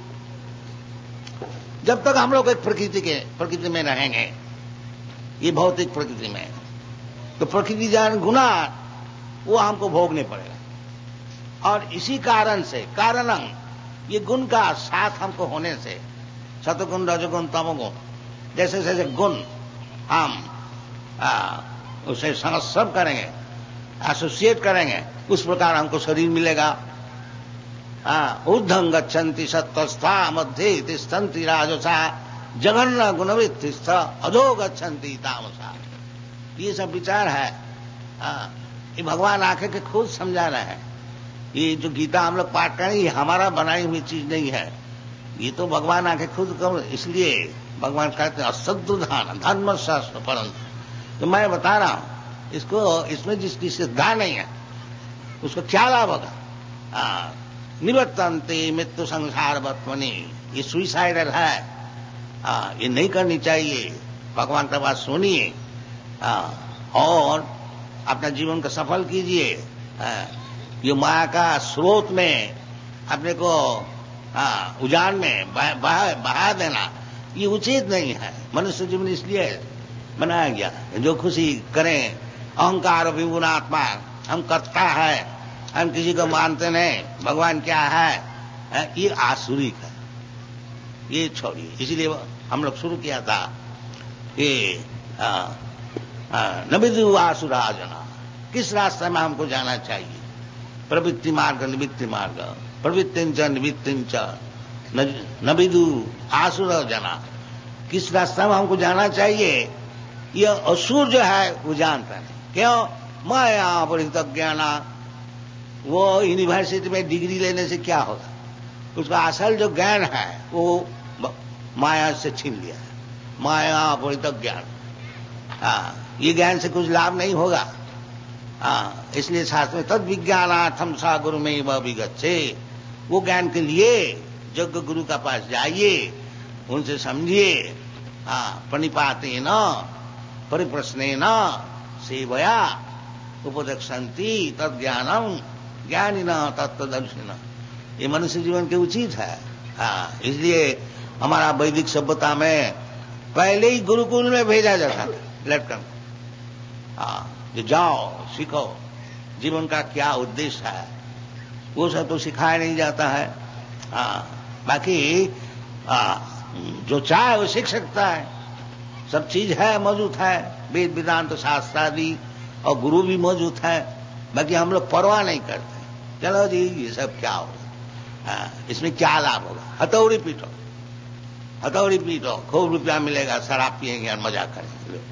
जब तक हम लोग एक प्रकृति में रहेंगे, ये भौतिक प्रकृति में, तो प्रकृति जान गुना वो हमको भोगने पड़ेगा। और इसी कारण से कारणं, ये गुण का साथ हमको होने से, सतगुण रजगुण तमगुण जैसे जैसे गुण हम उसे संगस्व करेंगे, एसोसिएट करेंगे, उस प्रकार हमको शरीर मिलेगा। ऊर्ध्वं गच्छन्ति सत्त्वस्था मध्ये तिष्ठन्ति राजसा जघन्य गुणवृत्तिस्थ अधो गच्छन्ति तामसा। ये सब विचार है। ये भगवान आके के खुद समझा रहे हैं। ये जो गीता हम लोग पाठ करें, ये हमारा बनाई हुई चीज नहीं है, ये तो भगवान आके खुद कहो। इसलिए भगवान कहते हैं असद्धान धर्म शास्त्र परंतु। तो मैं बता रहा हूं इसको, इसमें जिसकी श्रद्धा नहीं है उसको क्या लाभ होगा। निवर्तन्ते मृत्यु संसार वर्तमनि, ये सुइसाइडल है, ये नहीं करनी चाहिए। भगवान का बात सुनिए और अपना जीवन को सफल कीजिए। ये माया का स्रोत में अपने को उजान में बहा देना ये उचित नहीं है। मनुष्य जीवन इसलिए बनाया गया जो खुशी करें। अहंकार विगुणात्मा, हम करता है, हम किसी को मानते नहीं, भगवान क्या है, ये आसुरिक है, ये छोड़िए। इसलिए हम लोग शुरू किया था कि न विदु आसुराजना, किस रास्ते में हमको जाना चाहिए। प्रवृत्ति मार्ग निवृत्ति मार्ग, प्रवृत्तिंच निवृत्तिंच न विदु आसुर जना, किस रास्ते में हमको जाना चाहिए। ये असुर जो है वो जानता नहीं। क्यों? माया परित ज्ञाना। वो यूनिवर्सिटी में डिग्री लेने से क्या होगा, उसका असल जो ज्ञान है वो माया से छीन लिया है। माया परित ज्ञान, ये ज्ञान से कुछ लाभ नहीं होगा। इसलिए शास्त्र में तद विज्ञानार्थम सा गुरु में वह विगच्छे, वो ज्ञान के लिए यज्ञ गुरु का पास जाइए, उनसे समझिए। प्रणिपाते न परिप्रश्ने न सेवया उपदक्षन्ति तद ज्ञानम ज्ञानी न तत्वदर्शिन। ये मनुष्य जीवन के उचित है। इसलिए हमारा वैदिक सभ्यता में पहले ही गुरुकुल में भेजा जाता था लड़कन, जो जाओ सीखो जीवन का क्या उद्देश्य है, वो सब तो सिखाया नहीं जाता है। बाकी जो चाहे वो सीख सकता है, सब चीज है, मौजूद है, वेद वेदांत शास्त्र आदि और गुरु भी मौजूद है। बाकी हम लोग परवाह नहीं करते, चलो जी ये सब क्या होगा, इसमें क्या लाभ होगा। हथौड़ी पीटो, हथौड़ी पीटो, खूब रुपया मिलेगा, शराब पिएंगे और मजा करेंगे।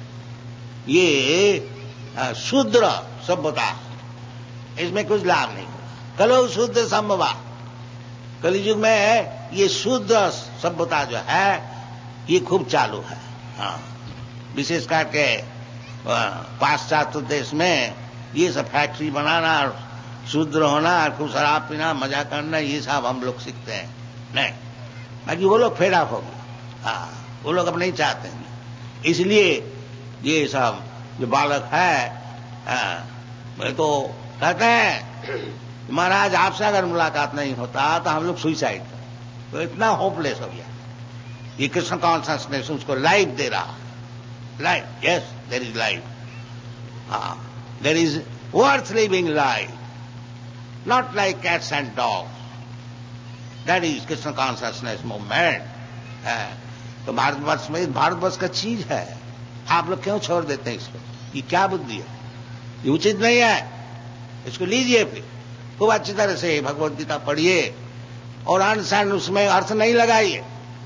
ये शूद्र सभ्यता, इसमें कुछ लाभ नहीं होगा। कलो शूद्र संभवा, कलियुग में ये शूद्र सभ्यता जो है ये खूब चालू है। विशेष करके पाश्चात्य देश में ये सब फैक्ट्री बनाना, शूद्र होना, खूब शराब पीना, मजा करना, ये सब हम लोग सीखते हैं। नहीं, बाकी वो लोग फेड ऑफ हो गए, वो लोग अब नहीं चाहते हैं। इसलिए ये सब जो बालक है, मैं तो कहते हैं महाराज आपसे अगर मुलाकात नहीं होता तो हम लोग सुइसाइड कर, तो इतना होपलेस हो गया। ये कृष्ण कॉन्शसनेस उसको लाइफ दे रहा, life, yes there is life, there is worth living life, not like cats and dogs, that is Krishna consciousness movement. तो भारतवर्ष में, भारतवर्ष का चीज है, आप लोग क्यों छोड़ देते हैं इसको? ये क्या बुद्धि है? ये उचित नहीं है। इसको लीजिए, फिर खूब अच्छी तरह से भगवद गीता पढ़िए और अंडरस्टैंड, उसमें अर्थ नहीं लगाइए।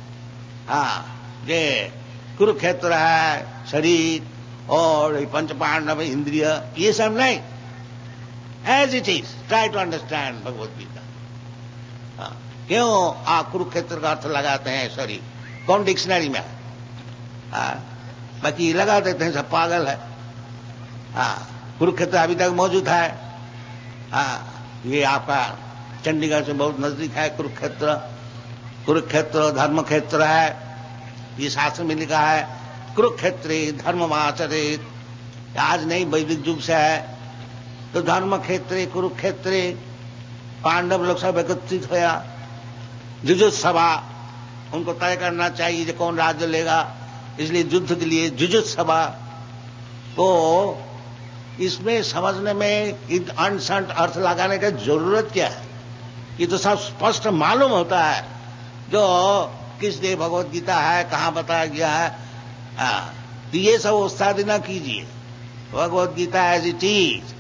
ये कुरुक्षेत्र है, शरीर और पंच पांडव इंद्रिय, ये सब नहीं, as it is try to understand Bhagavad Gita. क्यों आप कुरुक्षेत्र का अर्थ लगाते हैं शरीर? कौन डिक्शनरी में है? बाकी लगा देते हैं, सब पागल है। कुरुक्षेत्र अभी तक मौजूद है। ये आपका चंडीगढ़ से बहुत नजदीक है कुरुक्षेत्र। कुरुक्षेत्र धर्म क्षेत्र है, ये शास्त्र में लिखा है, कुरुक्षेत्रे धर्ममाचरेत। आज नहीं, वैदिक युग से है। तो धर्म क्षेत्रे कुरुक्षेत्रे पांडव लोग सब एकत्रित होया, जुजुत्सभा, उनको तय करना चाहिए जो कौन राज्य लेगा, इसलिए युद्ध के लिए जुजुत्सभा। तो इसमें समझने में अनसंट अर्थ लगाने की जरूरत क्या है? ये तो सब स्पष्ट मालूम होता है जो किस लिए भगवत गीता है, कहां बताया गया है। तो ये सब उस्तादी ना कीजिए, Bhagavat Gita as it is,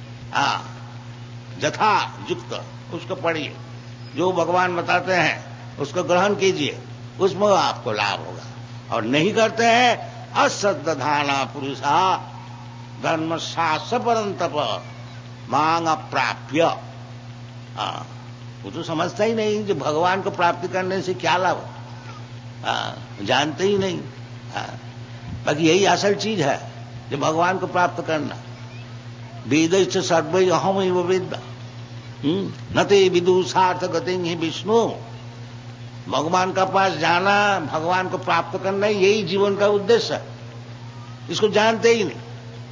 यथा युक्त उसको पढ़िए, जो भगवान बताते हैं उसको ग्रहण कीजिए, उसमें आपको लाभ होगा। और नहीं करते हैं, असद्धाना पुरुषा धर्म शास्त्र परंतप मांग अप्राप्य। वो तो समझता ही नहीं कि भगवान को प्राप्ति करने से क्या लाभ, जानते ही नहीं। बाकी यही असल चीज है, जो भगवान को प्राप्त करना। वेद सर्वै अहम एव वेद न ते विदुषार्थ गति ही विष्णु। भगवान का पास जाना, भगवान को प्राप्त करना, यही जीवन का उद्देश्य है। इसको जानते ही नहीं।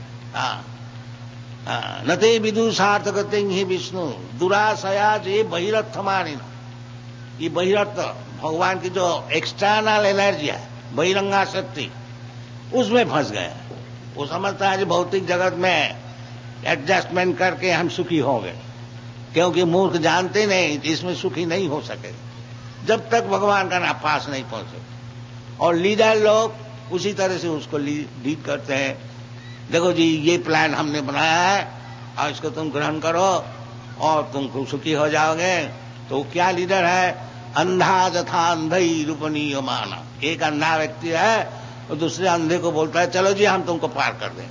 न ते विदुषार्थ गति ही विष्णु दुराशया जे बहिरथ मानिना। ये बहिरथ भगवान की जो एक्सटर्नल एनर्जी है, बहिरंगा शक्ति, उसमें फंस गए। वो समझता है कि भौतिक जगत में एडजस्टमेंट करके हम सुखी होंगे, क्योंकि मूर्ख जानते नहीं इसमें सुखी नहीं हो सके जब तक भगवान का पास नहीं पहुंचे। और लीडर लोग उसी तरह से उसको लीड करते हैं। देखो जी, ये प्लान हमने बनाया है और इसको तुम ग्रहण करो और तुम सुखी हो जाओगे। तो क्या लीडर है? अंधा जथा अंधई रूपनीय माना। एक अंधा व्यक्ति है और दूसरे अंधे को बोलता है चलो जी हम तुमको पार कर दें।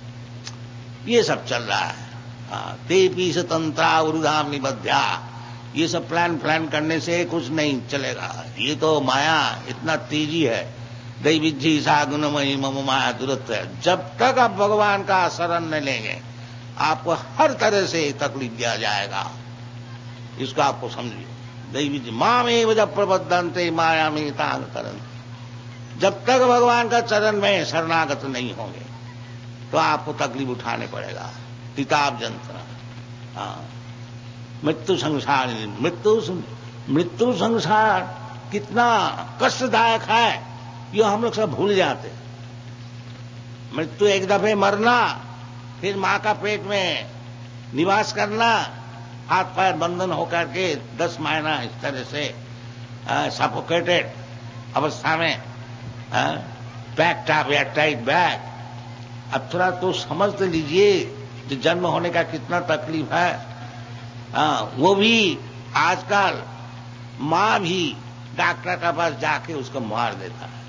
ये सब चल रहा है। ते पीस तंत्रा उरुधाम निबध्या। ये सब प्लान करने से कुछ नहीं चलेगा। ये तो माया इतना तेजी है। दैविज्जी सा गुणमयी मम माया दुरत्व है। जब तक आप भगवान का शरण न लेंगे, आपको हर तरह से तकलीफ दिया जाएगा। इसको आपको समझिए। दैविज्जी मामेव जब प्रबद्धन्ते माया में तांग करन। जब तक भगवान का चरण में शरणागत नहीं होंगे तो आपको तकलीफ उठाने पड़ेगा। तिताब जंत्रणा, मृत्यु संसार। मृत्यु संसार कितना कष्टदायक है, ये हम लोग सब भूल जाते। मृत्यु एक दफे मरना, फिर मां का पेट में निवास करना, हाथ पैर बंधन होकर के 10 महीना इस तरह से सफोकेटेड अवस्था में, पैक्ड अप या टाइट बैग। अब थोड़ा तो समझ तो लीजिए जो जन्म होने का कितना तकलीफ है। वो भी आजकल मां भी डॉक्टर के पास जाके उसको मार देता है।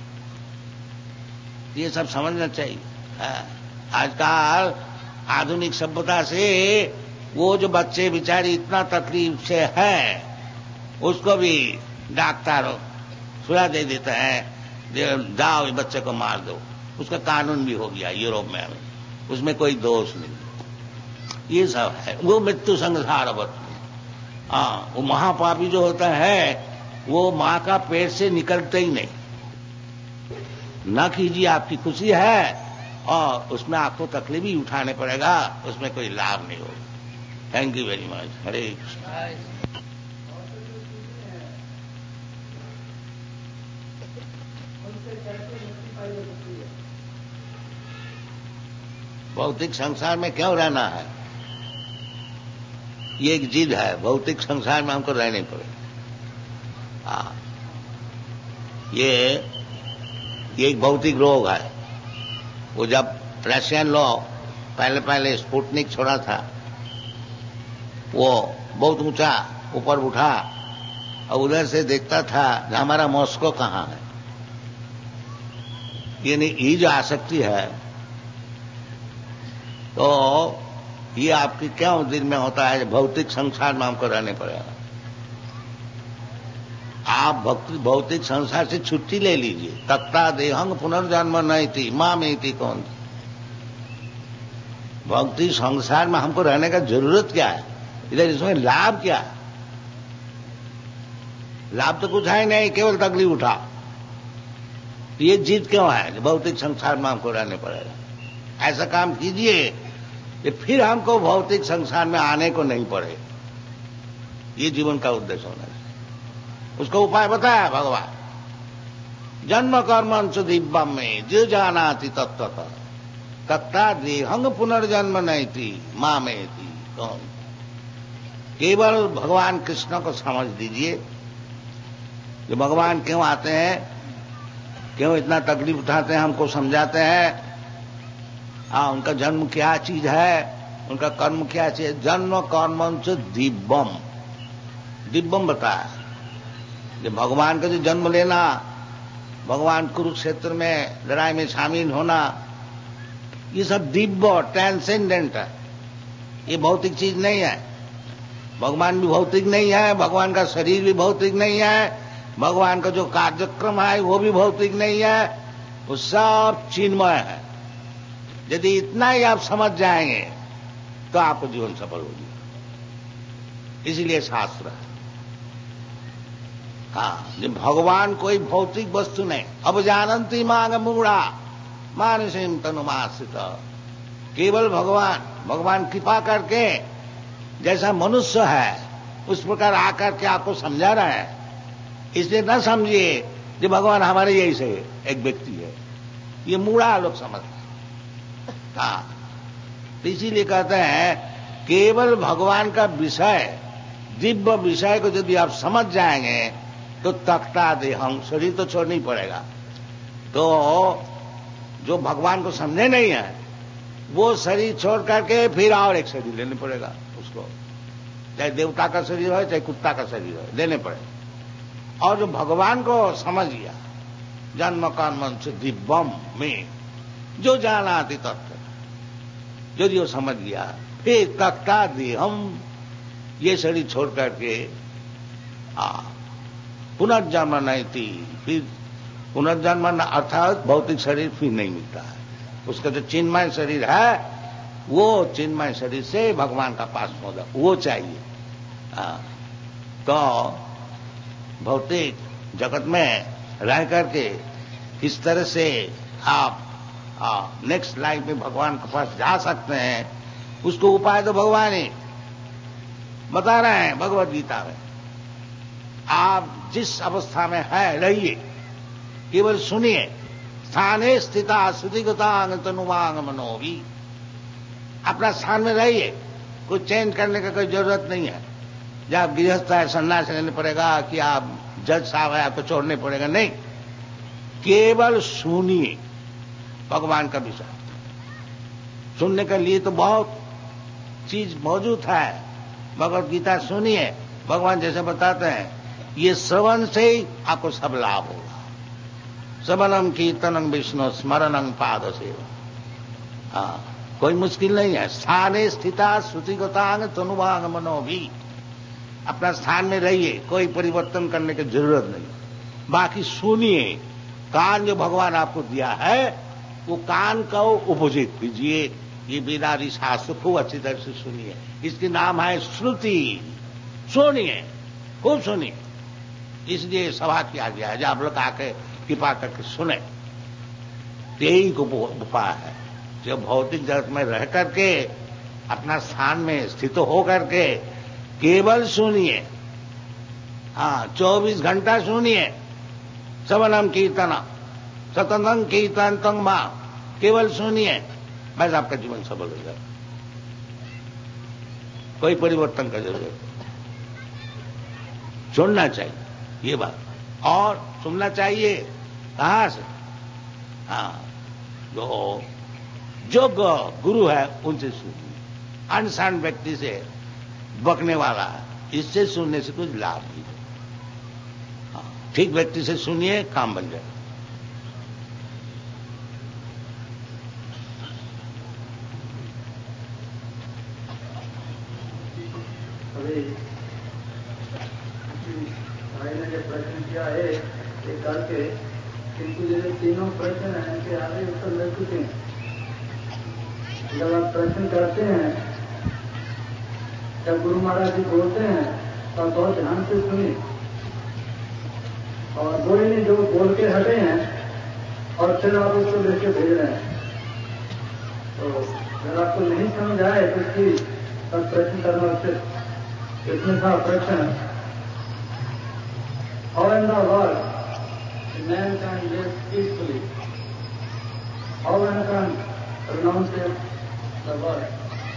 ये सब समझना चाहिए। आजकल आधुनिक सभ्यता से वो जो बच्चे बेचारे इतना तकलीफ से है, उसको भी डॉक्टर सुला दे देता है, जाओ बच्चे को मार दो। उसका कानून भी हो गया यूरोप में, उसमें कोई दोष नहीं। ये सब है वो मृत्यु संसार। वो महापापी जो होता है वो मां का पेट से निकलते ही नहीं। न कीजिए, आपकी खुशी है और उसमें आपको तकलीफ ही उठाने पड़ेगा, उसमें कोई लाभ नहीं होगा। Thank you very much. Hare Krishna. भौतिक संसार में क्यों रहना है? ये एक जिद है, भौतिक संसार में हमको रहने पड़े। ये एक भौतिक रोग है। वो जब रशियन लोग पहले स्पुतनिक छोड़ा था, वो बहुत ऊंचा ऊपर उठा और उधर से देखता था हमारा मॉस्को कहाँ है। ये जो आसक्ति है, तो ये आपकी क्यों दिल में होता है? भौतिक संसार में हमको रहने पड़ेगा। आप भौतिक संसार से छुट्टी ले लीजिए। तक्ता देहंग पुनर्जन्म नहीं थी मां में थी कौन थी। भौतिक संसार में हमको रहने का जरूरत क्या है? इधर इसमें लाभ क्या है? लाभ तो कुछ है नहीं, केवल तकलीफ उठा। ये जिद क्यों है? भौतिक संसार में हमको रहने पड़ेगा। ऐसा काम कीजिए कि फिर हमको भौतिक संसार में आने को नहीं पड़े। ये जीवन का उद्देश्य होना चाहिए। उसका उपाय बताया भगवान। जन्म कर्मंच दिव्यम में जो जानाति तत्वतः तत्ता देहंग पुनर्जन्म नहीं थी मां में थी कौन। केवल भगवान कृष्ण को समझ दीजिए। जो भगवान क्यों आते हैं, क्यों इतना तकलीफ उठाते हैं, हमको समझाते हैं। उनका जन्म क्या चीज है, उनका कर्म क्या चीज है। जन्म कर्मंच दिव्यम, दिव्यम बताया। जो भगवान का जो जन्म लेना, भगवान कुरुक्षेत्र में लड़ाई में शामिल होना, ये सब दिव्य ट्रांसेंडेंट है। ये भौतिक चीज नहीं है। भगवान भी भौतिक नहीं है, भगवान का शरीर भी भौतिक नहीं है, भगवान का जो कार्यक्रम है वो भी भौतिक नहीं है। वो सब चिन्मय है। यदि इतना ही आप समझ जाएंगे तो आपको जीवन सफल होगी। इसीलिए शास्त्र है। जब भगवान कोई भौतिक वस्तु नहीं। अब जानंती मांग मूढ़ा मानसिम तनुमाश्रित। केवल भगवान कृपा करके जैसा मनुष्य है उस प्रकार आकर के आपको समझा रहा है। इसलिए न समझिए कि भगवान हमारे यही से एक व्यक्ति है। ये मूढ़ा लोग समझते हैं। तो इसीलिए कहते हैं केवल भगवान का विषय, दिव्य विषय को यदि आप समझ जाएंगे तो तख्ता देहंग, शरीर तो छोड़ना ही पड़ेगा। तो जो भगवान को समझे नहीं है वो शरीर छोड़ करके फिर और एक शरीर लेने पड़ेगा उसको। चाहे देवता का शरीर हो चाहे कुत्ता का शरीर हो, लेने पड़ेगा। और जो भगवान को समझ गया, जन्म कर्म से दिव्यम में जो जाना थी तत्व, यदि वो समझ गया, फिर तख्ता देहम, ये शरीर छोड़ करके पुनर्जन्म नहीं थी। फिर पुनर्जन्म अर्थात भौतिक शरीर फिर नहीं मिलता है। उसका जो चिन्मय शरीर है वो चिन्मय शरीर से भगवान का पास पहुंचा, वो चाहिए। तो भौतिक जगत में रह करके किस तरह से आप नेक्स्ट लाइफ में भगवान के पास जा सकते हैं, उसको उपाय तो भगवान ही बता रहे हैं भगवद गीता में। आप जिस अवस्था में है रहिए, केवल सुनिए। स्थाने स्थिता श्रुतिगतांग तनुवांग मनोभी, अपना स्थान में रहिए। कोई चेंज करने का कोई जरूरत नहीं है। जब आप गृहस्थ है सन्यास लेने पड़ेगा कि आप जज साहब है आपको छोड़ने पड़ेगा, नहीं। केवल सुनिए भगवान का विषय। सुनने के लिए तो बहुत चीज मौजूद है। भगवद गीता सुनिए, भगवान जैसे बताते हैं, ये श्रवण से ही आपको सब लाभ होगा। श्रवणम कीर्तनम विष्णु स्मरणम पाद सेवा। कोई मुश्किल नहीं है। स्थाने स्थिता श्रुतिगतांग तनुवांग मनोभी, अपना स्थान में रहिए, कोई परिवर्तन करने की जरूरत नहीं। बाकी सुनिए। कान जो भगवान आपको दिया है वो कान को उपयोजित कीजिए। ये वेदादि शास्त्र खूब अच्छी तरह से सुनिए। इसके नाम है श्रुति। सुनिए, खूब सुनिए। इसलिए सभा किया गया है, जब आप लोग आके कृपा करके सुने। यही को उपाय है। जो भौतिक जगत में रह करके अपना स्थान में स्थित हो करके केवल सुनिए, हाँ 24 घंटा सुनिए, श्रवणम कीर्तन सततम कीर्तन मां, केवल सुनिए, बस आपका जीवन सफल हो जाए, कोई परिवर्तन का जरूरत नहीं। सुनना चाहिए ये बात, और सुनना चाहिए कहां से? हाँ, जो गुरु है उनसे सुनिए, अनजान व्यक्ति से बकने वाला है, इससे सुनने से कुछ लाभ नहीं है। हाँ, ठीक व्यक्ति से सुनिए, काम बन जाए। भाई ने जो प्रश्न किया है ये करके, किंतु जैसे तीनों प्रश्न हैं कि आगे उत्तर मिल चुके हैं। जब आप प्रश्न करते हैं, जब गुरु महाराज जी बोलते हैं तो बहुत ध्यान से सुनिए, और बोले नहीं जो बोल के हटे हैं और फिर आप उसको लेके भेज रहे हैं। तो अगर आपको नहीं समझ आए तो ठीक, तब प्रश्न करना उचित। इसमें था प्रश्न, how in the world man can live peacefully? How one can renounce the world?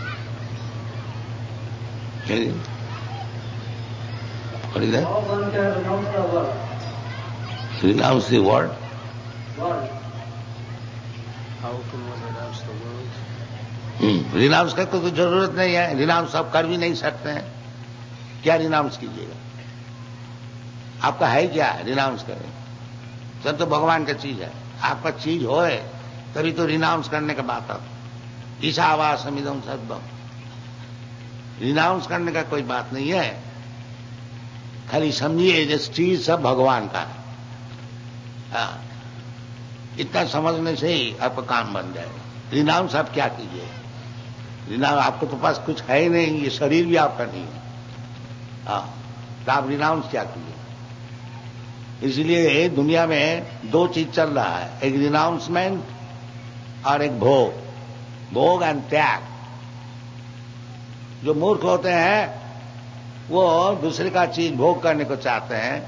What is that? How one can renounce the world? Renounce the world? World. How can one renounce the world? Renounce का कोई जरूरत नहीं है, renounce आप कर भी नहीं सकते हैं। क्या रिनाउंस कीजिएगा? आपका है क्या रिनाउंस करें? सब तो भगवान का चीज है, आपका चीज होए तभी तो रिनाउंस करने का बात है। ईशावासमिदं सर्वम, रिनाउंस करने का कोई बात नहीं है। खाली समझिए ये चीज सब भगवान का है। हाँ, इतना समझने से ही आपका काम बन जाएगा। रिनाउंस आप क्या कीजिए? रिनाउंस आपको तो पास कुछ है ही नहीं, ये शरीर भी आपका नहीं है। हाँ, तो आप रिनाउंस क्या कीजिए? इसलिए दुनिया में दो चीज चल रहा है, एक रिनाउंसमेंट और एक भोग, भोग एंड त्याग। जो मूर्ख होते हैं वो दूसरे का चीज भोग करने को चाहते हैं,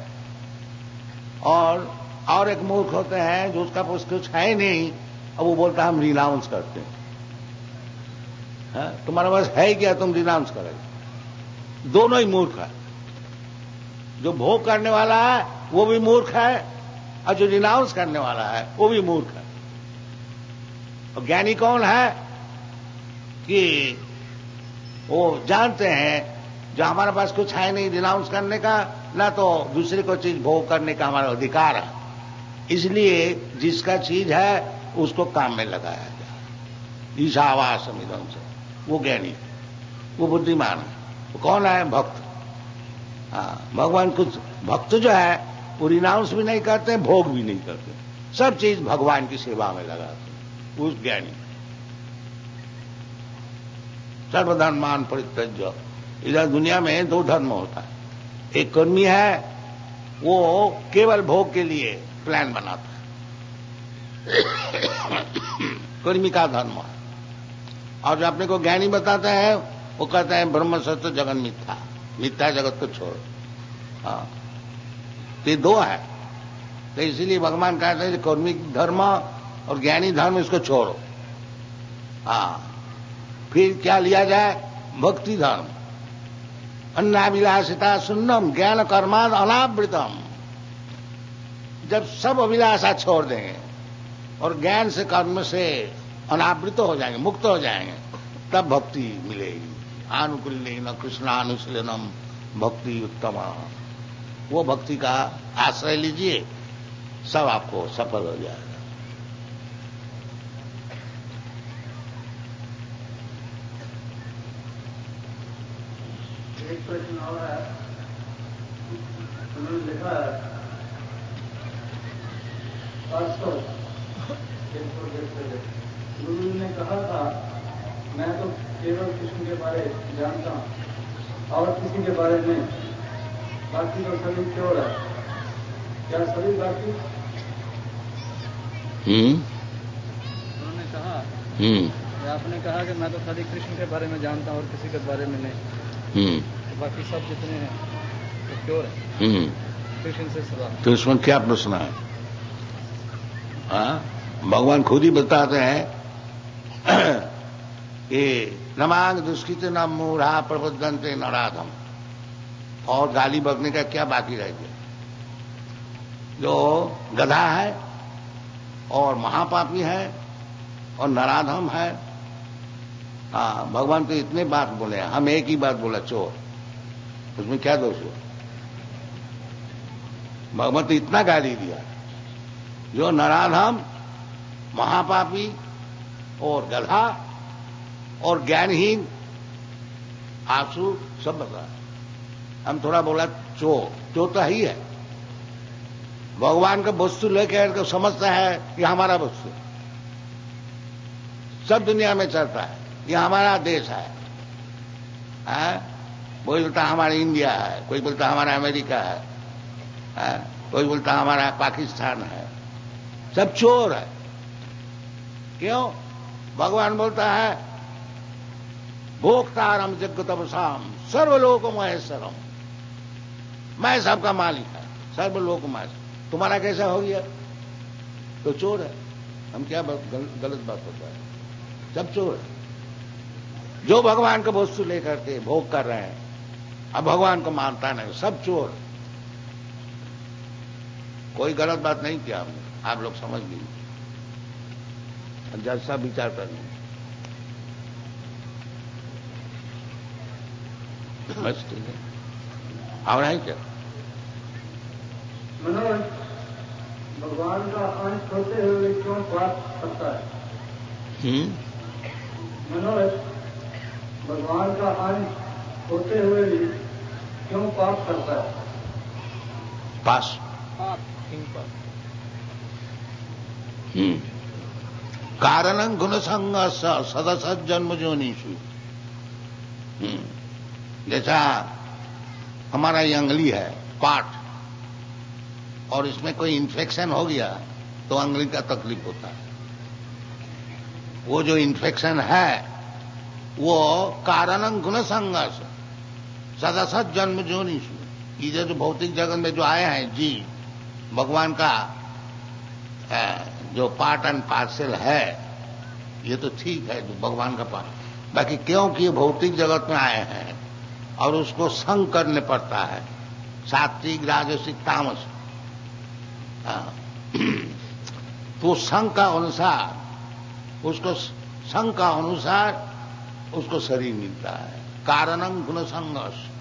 और एक मूर्ख होते हैं जो उसका कुछ है ही नहीं, अब वो बोलता है हम रिनाउंस करते हैं। तुम्हारे पास है क्या तुम रिनाउंस करोगे? दोनों ही मूर्ख है। जो भोग करने वाला है वो भी मूर्ख है, और जो रिनाउंस करने वाला है वो भी मूर्ख है। और ज्ञानी कौन है कि वो जानते हैं जो हमारे पास कुछ है नहीं रिनाउंस करने का, ना तो दूसरे को चीज भोग करने का हमारा अधिकार है, इसलिए जिसका चीज है उसको काम में लगाया जाए। ईशावासमिदं से, वो ज्ञानी, वो बुद्धिमान है। वो कौन है? भक्त। हाँ, भगवान कुछ भक्त जो है वो रिनाउंस भी नहीं करते, भोग भी नहीं करते, सब चीज भगवान की सेवा में लगाते उस ज्ञानी। सर्वधर्मान परित्यज्य, इधर दुनिया में दो धर्म होता है। एक कर्मी है, वो केवल भोग के लिए प्लान बनाता है, कर्मी का धर्म है। और जो अपने को ज्ञानी बताते हैं वो कहते हैं ब्रह्म सत्य जगन मिथ्या, मिथ्या जगत को छोड़ो। हाँ, ये दो है। तो इसलिए भगवान कहते हैं कर्मी धर्म और ज्ञानी धर्म इसको छोड़ो। हाँ, फिर क्या लिया जाए? भक्ति धर्म। अन्नाभिलाषिता शून्यम ज्ञान कर्माद अनावृतम। जब सब अभिलाषा छोड़ देंगे और ज्ञान से कर्म से अनावृत हो जाएंगे, मुक्त हो जाएंगे, तब भक्ति मिलेगी। आनुकूल्येन कृष्णानुशीलनम भक्ति उत्तमा। वो भक्ति का आश्रय लीजिए, सब आपको सफल हो जाएगा। एक प्रश्न और है, उन्होंने लिखा है गुरु जी ने कहा था मैं तो केवल कृष्ण के बारे जानता हूं और किसी के बारे में, बाकी तो सभी क्यों है? क्या सभी बाकी? उन्होंने कहा आपने कहा कि मैं तो खाली कृष्ण के बारे में जानता हूँ और किसी के बारे में नहीं। तो बाकी सब जितने हैं तो प्योर है कृष्ण से सिवा। तो इसमें क्या प्रश्न है? भगवान खुद ही बताते हैं कि नमांग दुष्कृत न मूढ़ा प्रबुद्धंते नराधम। और गाली बकने का क्या बाकी रह गया? जो गधा है और महापापी है और नराधम है। भगवान तो इतने बात बोले, हम एक ही बात बोला चोर। उसमें क्या दोष हुआ? भगवान तो इतना गाली दिया, जो नराधम, महापापी और गधा और ज्ञानहीन, आंसू सब बता। हम थोड़ा बोला चोर, चोर तो ही है। भगवान का वस्तु लेकर के समझता है कि हमारा वस्तु सब दुनिया में चलता है, ये हमारा देश है। कोई बोलता हमारा इंडिया है, कोई बोलता हमारा अमेरिका है, कोई बोलता हमारा पाकिस्तान है। सब चोर है। क्यों? भगवान बोलता है भोक्तारम जगतपसाम सर्वलोक महेश्वरम। मैं सबका मालिक है, सर्वलोक महेश्वर। तुम्हारा कैसा हो गया? तो चोर है। हम क्या गलत बात होता है? सब चोर है। जो भगवान का वस्तु लेकर के भोग कर रहे हैं, अब भगवान को मानता नहीं, सब चोर। कोई गलत बात नहीं किया हमने, आप लोग समझ लीजिए। जैसा विचार करना बस ठीक है। और है क्या? मनोज, भगवान का अंश होते हुए क्यों पाप करता है? मनोज, भगवान का अंश होते हुए भी क्यों पाप करता है? पास कारणं गुणसंग सदसत जन्म जोनिषु। जैसा हमारा ये अंगली है, पार्ट, और इसमें कोई इन्फेक्शन हो गया तो अंगली का तकलीफ होता है। वो जो इन्फेक्शन है वो कारणं गुणसंग सदसत जन्म जोनिषु। ये जो भौतिक जगत में जो आए हैं जी, भगवान का जो पार्ट एंड पार्सल है, ये तो ठीक है, जो भगवान का पार्ट। बाकी क्योंकि ये भौतिक जगत में आए हैं और उसको संग करने पड़ता है, सात्विक राजसिक तामस। तो संग का अनुसार उसको, संग का अनुसार उसको शरीर मिलता है। कारणं गुण संघर्ष।